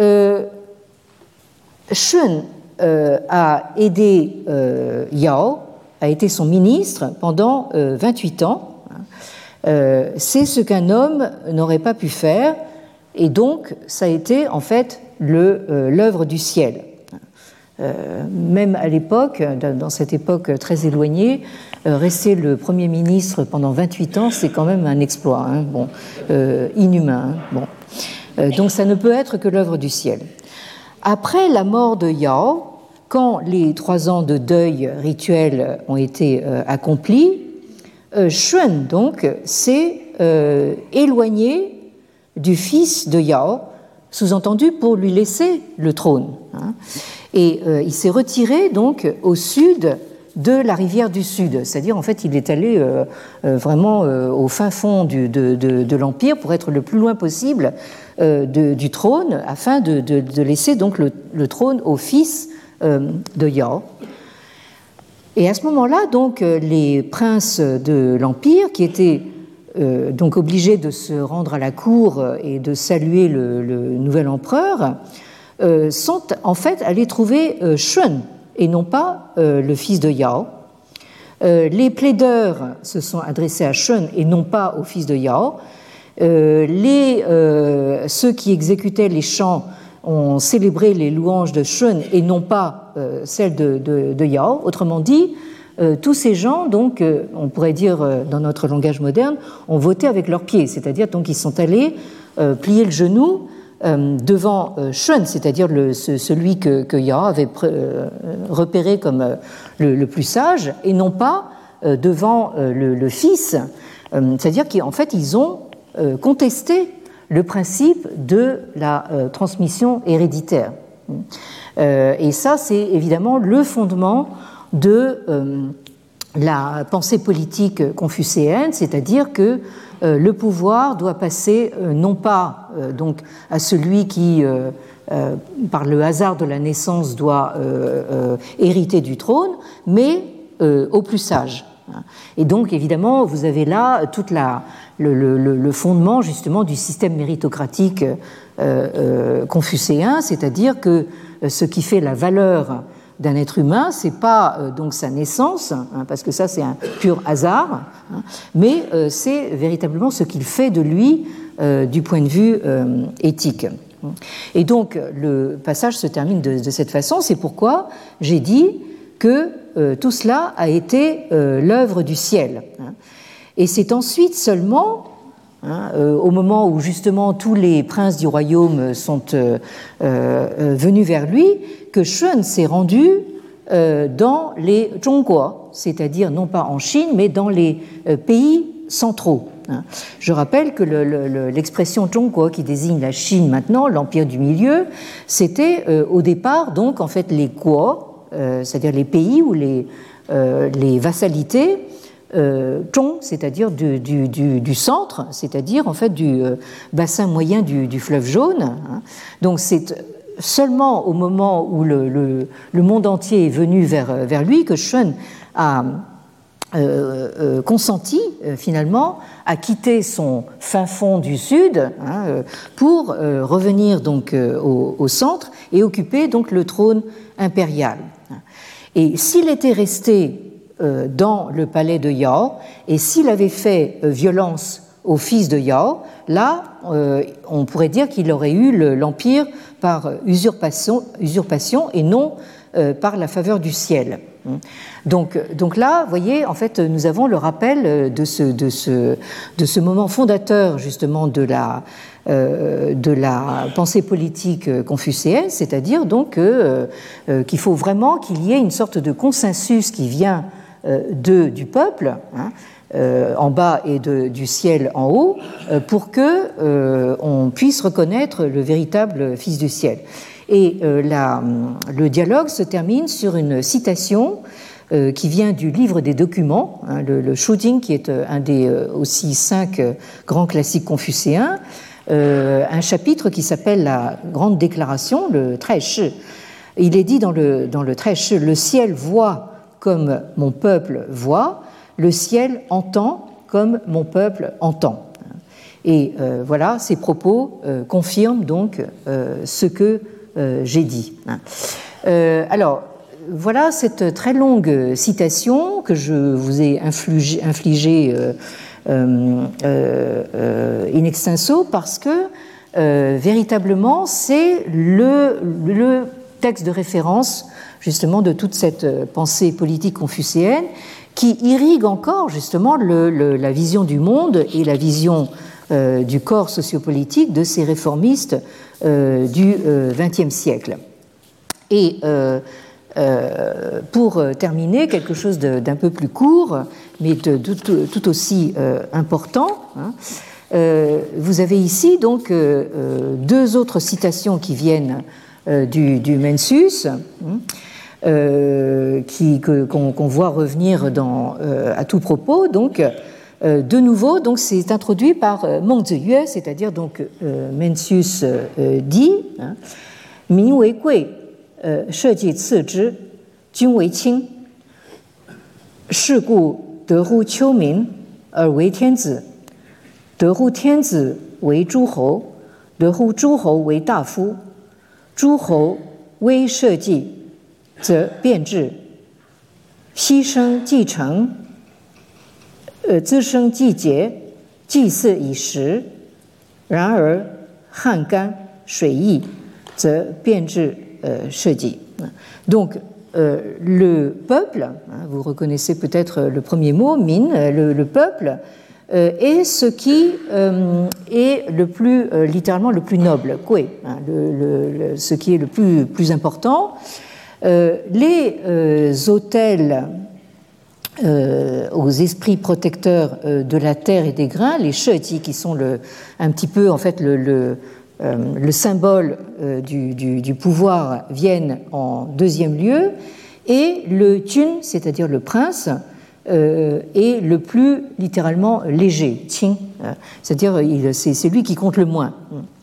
S2: Shun a aidé Yao, a été son ministre pendant 28 ans. C'est ce qu'un homme n'aurait pas pu faire, et donc ça a été en fait l'œuvre du ciel. Même à l'époque, dans cette époque très éloignée, rester le Premier ministre pendant 28 ans, c'est quand même un exploit, hein, bon, inhumain. Hein, bon. Donc ça ne peut être que l'œuvre du ciel. Après la mort de Yao, quand les 3 ans de deuil rituel ont été accomplis, Shun donc s'est éloigné du fils de Yao, sous-entendu pour lui laisser le trône. Hein. Et il s'est retiré donc au sud de la rivière du Sud, c'est-à-dire en fait il est allé vraiment au fin fond de l'Empire pour être le plus loin possible du trône, afin de laisser donc le trône au fils de Yao. Et à ce moment-là, donc les princes de l'Empire, qui étaient donc obligés de se rendre à la cour et de saluer le nouvel empereur, sont en fait allés trouver Shun et non pas le fils de Yao. Les plaideurs se sont adressés à Shun et non pas au fils de Yao. Ceux qui exécutaient les chants ont célébré les louanges de Shun et non pas celles de Yao. Autrement dit, tous ces gens, donc, on pourrait dire dans notre langage moderne, ont voté avec leurs pieds, c'est-à-dire donc ils sont allés plier le genou devant Shun, c'est-à-dire celui que Yao avait repéré comme le plus sage, et non pas devant le fils, c'est-à-dire qu'en fait ils ont contesté le principe de la transmission héréditaire. Et ça, c'est évidemment le fondement de la pensée politique confucéenne, c'est-à-dire que le pouvoir doit passer non pas donc à celui qui, par le hasard de la naissance, doit hériter du trône, mais au plus sage. Et donc, évidemment, vous avez là tout le fondement justement du système méritocratique confucéen, c'est-à-dire que ce qui fait la valeur d'un être humain, c'est pas donc sa naissance, hein, parce que ça c'est un pur hasard, hein, mais c'est véritablement ce qu'il fait de lui du point de vue éthique. Et donc le passage se termine de cette façon. C'est pourquoi j'ai dit que tout cela a été l'œuvre du ciel. Hein. Et c'est ensuite seulement, hein, au moment où justement tous les princes du royaume sont venus vers lui, que Shun s'est rendu dans les Zhongguo, c'est-à-dire non pas en Chine, mais dans les pays centraux. Hein. Je rappelle que l'expression Zhongguo, qui désigne la Chine maintenant, l'empire du milieu, c'était au départ donc en fait les Guo, c'est-à-dire les pays ou les vassalités, Zhong, c'est-à-dire du centre, c'est-à-dire en fait du bassin moyen du fleuve Jaune. Hein. Donc c'est seulement au moment où le monde entier est venu vers lui que Shun a consenti finalement à quitter son fin fond du sud, hein, pour revenir donc au centre et occuper donc le trône impérial. Et s'il était resté dans le palais de Yao et s'il avait fait violence au fils de Yao, là on pourrait dire qu'il aurait eu l'empire par usurpation et non par la faveur du ciel. Donc là, vous voyez, en fait, nous avons le rappel de ce moment fondateur, justement, de la pensée politique confucéenne, c'est-à-dire donc qu'il faut vraiment qu'il y ait une sorte de consensus qui vient du peuple, en bas et du ciel en haut, pour que on puisse reconnaître le véritable Fils du ciel. Et le dialogue se termine sur une citation qui vient du livre des documents, le Shujing, qui est un des aussi 5 grands classiques confucéens, un chapitre qui s'appelle la Grande Déclaration, le Taishi. Il est dit dans le Taishi, le ciel voit comme mon peuple voit, le ciel entend comme mon peuple entend. Et voilà, ces propos confirment donc ce que j'ai dit. Alors, voilà cette très longue citation que je vous ai infligée in extenso parce que véritablement c'est le texte de référence justement de toute cette pensée politique confucéenne qui irrigue encore justement la vision du monde et la vision du corps sociopolitique de ces réformistes du XXe siècle. Et pour terminer, quelque chose d'un peu plus court, mais tout aussi important, vous avez ici donc 2 autres citations qui viennent du Mencius, qu'on voit revenir à tout propos. Donc, de nouveau, donc c'est introduit par Meng Ziyue, c'est-à-dire donc Mencius dit, « Min wei gui, 社稷次之，君为轻。是故得乎丘民而为天子，得乎天子为诸侯，得乎诸侯为大夫。诸侯威社稷，则变质；牺牲继承，滋生季节，祭祀以时。然而旱干水易，则变质。社稷. Donc, le peuple, vous reconnaissez peut-être le premier mot, min, le peuple, est ce qui est le plus, littéralement, le plus noble, kwe, ce qui est le plus important. Les autels aux esprits protecteurs de la terre et des grains, les sheji, qui sont un petit peu, en fait, le symbole du pouvoir, viennent en deuxième lieu, et le tun, c'est-à-dire le prince, est le plus littéralement léger, qing, c'est-à-dire c'est lui qui compte le moins.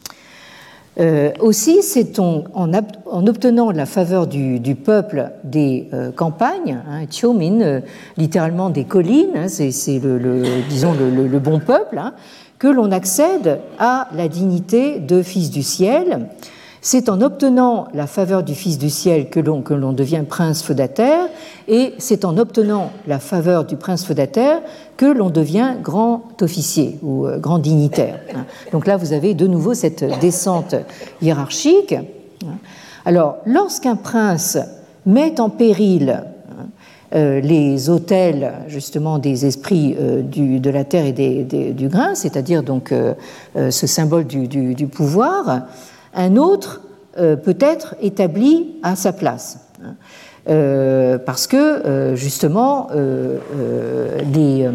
S2: Aussi, c'est en obtenant la faveur du peuple des campagnes, Qiumin, littéralement des collines, c'est disons le bon peuple, que l'on accède à la dignité de fils du ciel. C'est en obtenant la faveur du fils du ciel que l'on devient prince feudataire, et c'est en obtenant la faveur du prince feudataire que l'on devient grand officier ou grand dignitaire. Donc là, vous avez de nouveau cette descente hiérarchique. Alors, lorsqu'un prince met en péril les autels justement des esprits de la terre et du grain, c'est-à-dire donc ce symbole du pouvoir, un autre peut être établi à sa place. Parce que justement les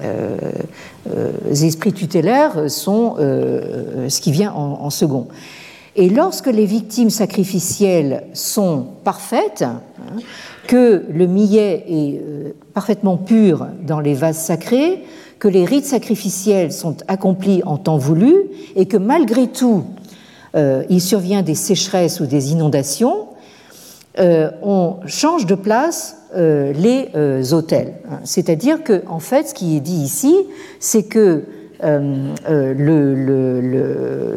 S2: esprits tutélaires sont ce qui vient en second. Et lorsque les victimes sacrificielles sont parfaites, que le millet est parfaitement pur dans les vases sacrés, que les rites sacrificiels sont accomplis en temps voulu, et que malgré tout, il survient des sécheresses ou des inondations, on change de place les autels. C'est-à-dire que, en fait, ce qui est dit ici, c'est que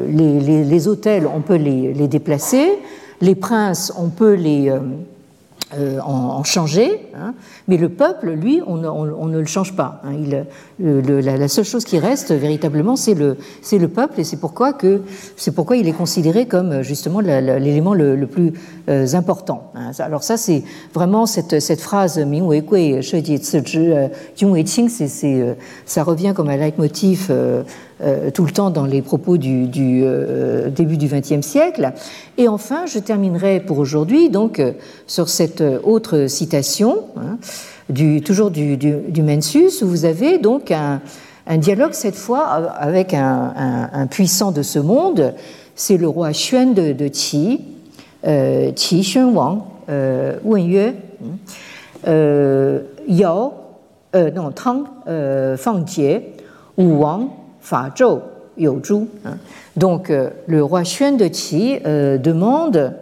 S2: les autels, on peut les déplacer, les princes, on peut en changer, hein, mais le peuple, lui, on ne le change pas. Hein, la seule chose qui reste véritablement, c'est le peuple, et c'est pourquoi il est considéré comme justement l'élément le plus important. Hein. Alors ça, c'est vraiment cette phrase « Ming wei gui, she ji ci zhi, jun wei qing », ça revient comme un leitmotiv tout le temps dans les propos du début du XXe siècle. Et enfin, je terminerai pour aujourd'hui donc sur cette autre citation, hein, toujours du Mencius, où vous avez donc un dialogue cette fois avec un puissant de ce monde, c'est le roi Xuan de Qi, Qi Xuan Wang, Wen Yue, Yao, Tang Fang Jie, Wu Wang, Fa Zhou, You Zhu. Donc, le roi Xuan de Qi demande,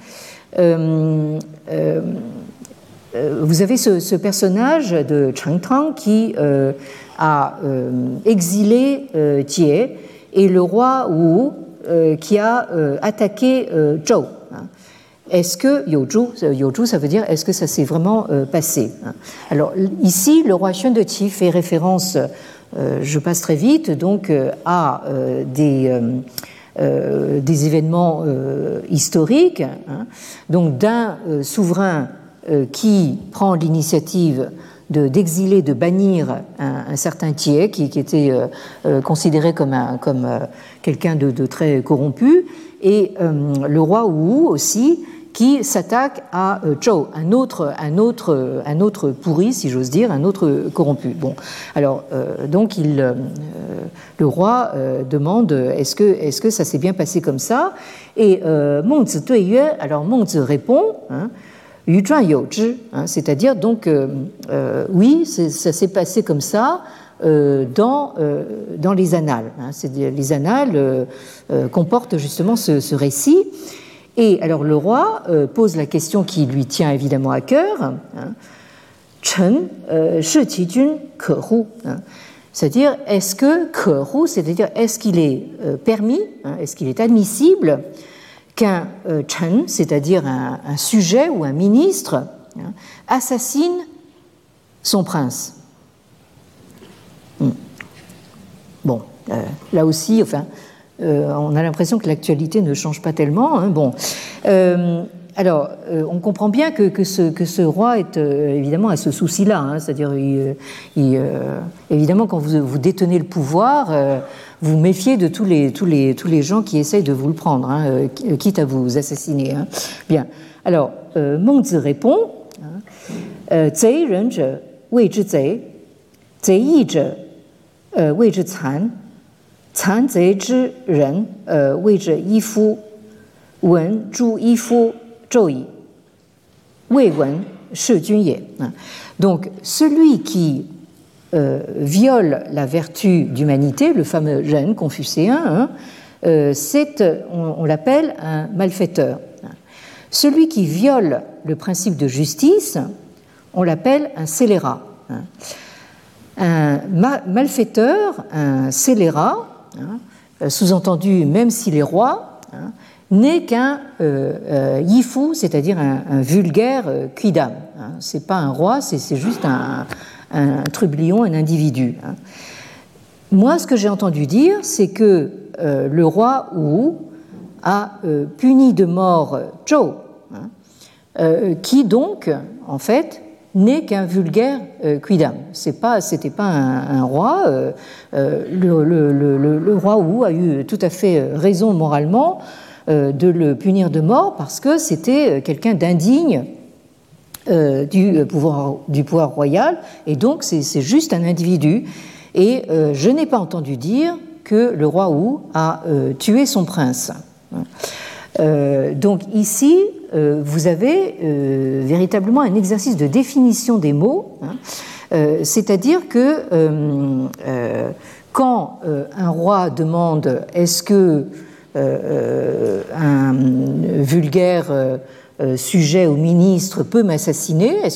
S2: vous avez ce personnage de Cheng Tang qui a exilé Jie et le roi Wu qui a attaqué Zhou. Est-ce que Youzhou, ça veut dire est-ce que ça s'est vraiment passé? Alors ici, le roi Xuan de Qi fait référence, je passe très vite, donc à des événements historiques, hein, donc d'un souverain qui prend l'initiative d'exiler, de bannir un certain Jie qui était considéré comme quelqu'un de très corrompu, et le roi Wu aussi qui s'attaque à Zhou, un autre pourri, si j'ose dire, un autre corrompu. Bon, alors donc le roi demande est-ce que ça s'est bien passé comme ça? Et Mengzi Duiyue, alors Mengzi répond, hein, Yu Zhuan You Zhi, c'est-à-dire donc oui, ça s'est passé comme ça dans les annales. Hein, les annales comportent justement ce récit. Et alors le roi pose la question qui lui tient évidemment à cœur, Chen shi qi jun ke hu, c'est-à-dire est-ce que ke hu, c'est-à-dire est-ce qu'il est permis, est-ce qu'il est admissible qu'un Chen, c'est-à-dire un sujet ou un ministre, assassine son prince. Bon, là aussi, enfin, on a l'impression que l'actualité ne change pas tellement. Hein, bon, alors, on comprend bien que ce roi est évidemment à ce souci-là. Hein, c'est-à-dire, évidemment, quand vous détenez le pouvoir, vous méfiez de tous les gens qui essayent de vous le prendre, hein, quitte à vous assassiner. Hein. Bien. Alors, Mengzi répond, Zei ren zhe wei zhi zei, zei yi zhe wei zhi can, can zei zhi ren wei zhi yi fu, wen zhu yi fu zhou yi, wei wen shi jun ye. Donc, celui qui viole la vertu d'humanité, le fameux gène confucéen, on l'appelle un malfaiteur. Celui qui viole le principe de justice, on l'appelle un scélérat. Un malfaiteur, un scélérat, sous-entendu même s'il est roi, n'est qu'un yifu, c'est-à-dire un vulgaire quidam. C'est pas un roi, c'est juste un trublion, un individu. Moi, ce que j'ai entendu dire, c'est que le roi Wu a puni de mort Zhou, qui donc, en fait, n'est qu'un vulgaire quidam. C'était pas un roi. Le roi Wu a eu tout à fait raison moralement de le punir de mort parce que c'était quelqu'un d'indigne du pouvoir royal, et donc c'est juste un individu. Et je n'ai pas entendu dire que le roi Wu a tué son prince. Donc ici, vous avez véritablement un exercice de définition des mots, c'est-à-dire que quand un roi demande est-ce que un vulgaire sujet ou ministre peut m'assassiner, est-ce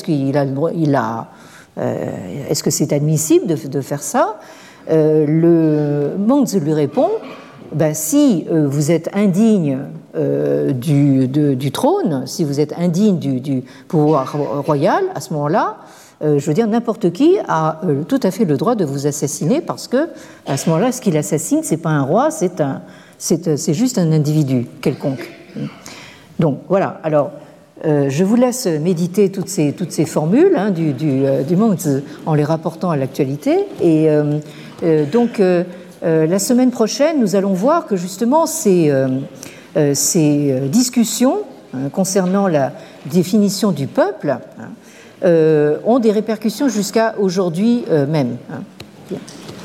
S2: que c'est admissible de faire ça, le Mengzi lui répond si vous êtes indigne du trône, si vous êtes indigne du pouvoir royal, à ce moment-là, je veux dire, n'importe qui a tout à fait le droit de vous assassiner, parce que à ce moment-là, ce qu'il assassine, c'est pas un roi, c'est juste un individu quelconque. Donc voilà. Alors, je vous laisse méditer toutes ces formules du Mengzi en les rapportant à l'actualité. Et donc, la semaine prochaine, nous allons voir que justement ces discussions concernant la définition du peuple ont des répercussions jusqu'à aujourd'hui même. Bien.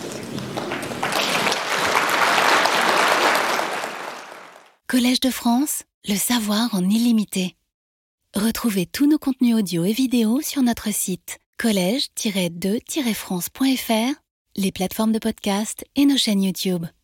S1: Collège de France, le savoir en illimité. Retrouvez tous nos contenus audio et vidéo sur notre site collège-2-france.fr, les plateformes de podcast et nos chaînes YouTube.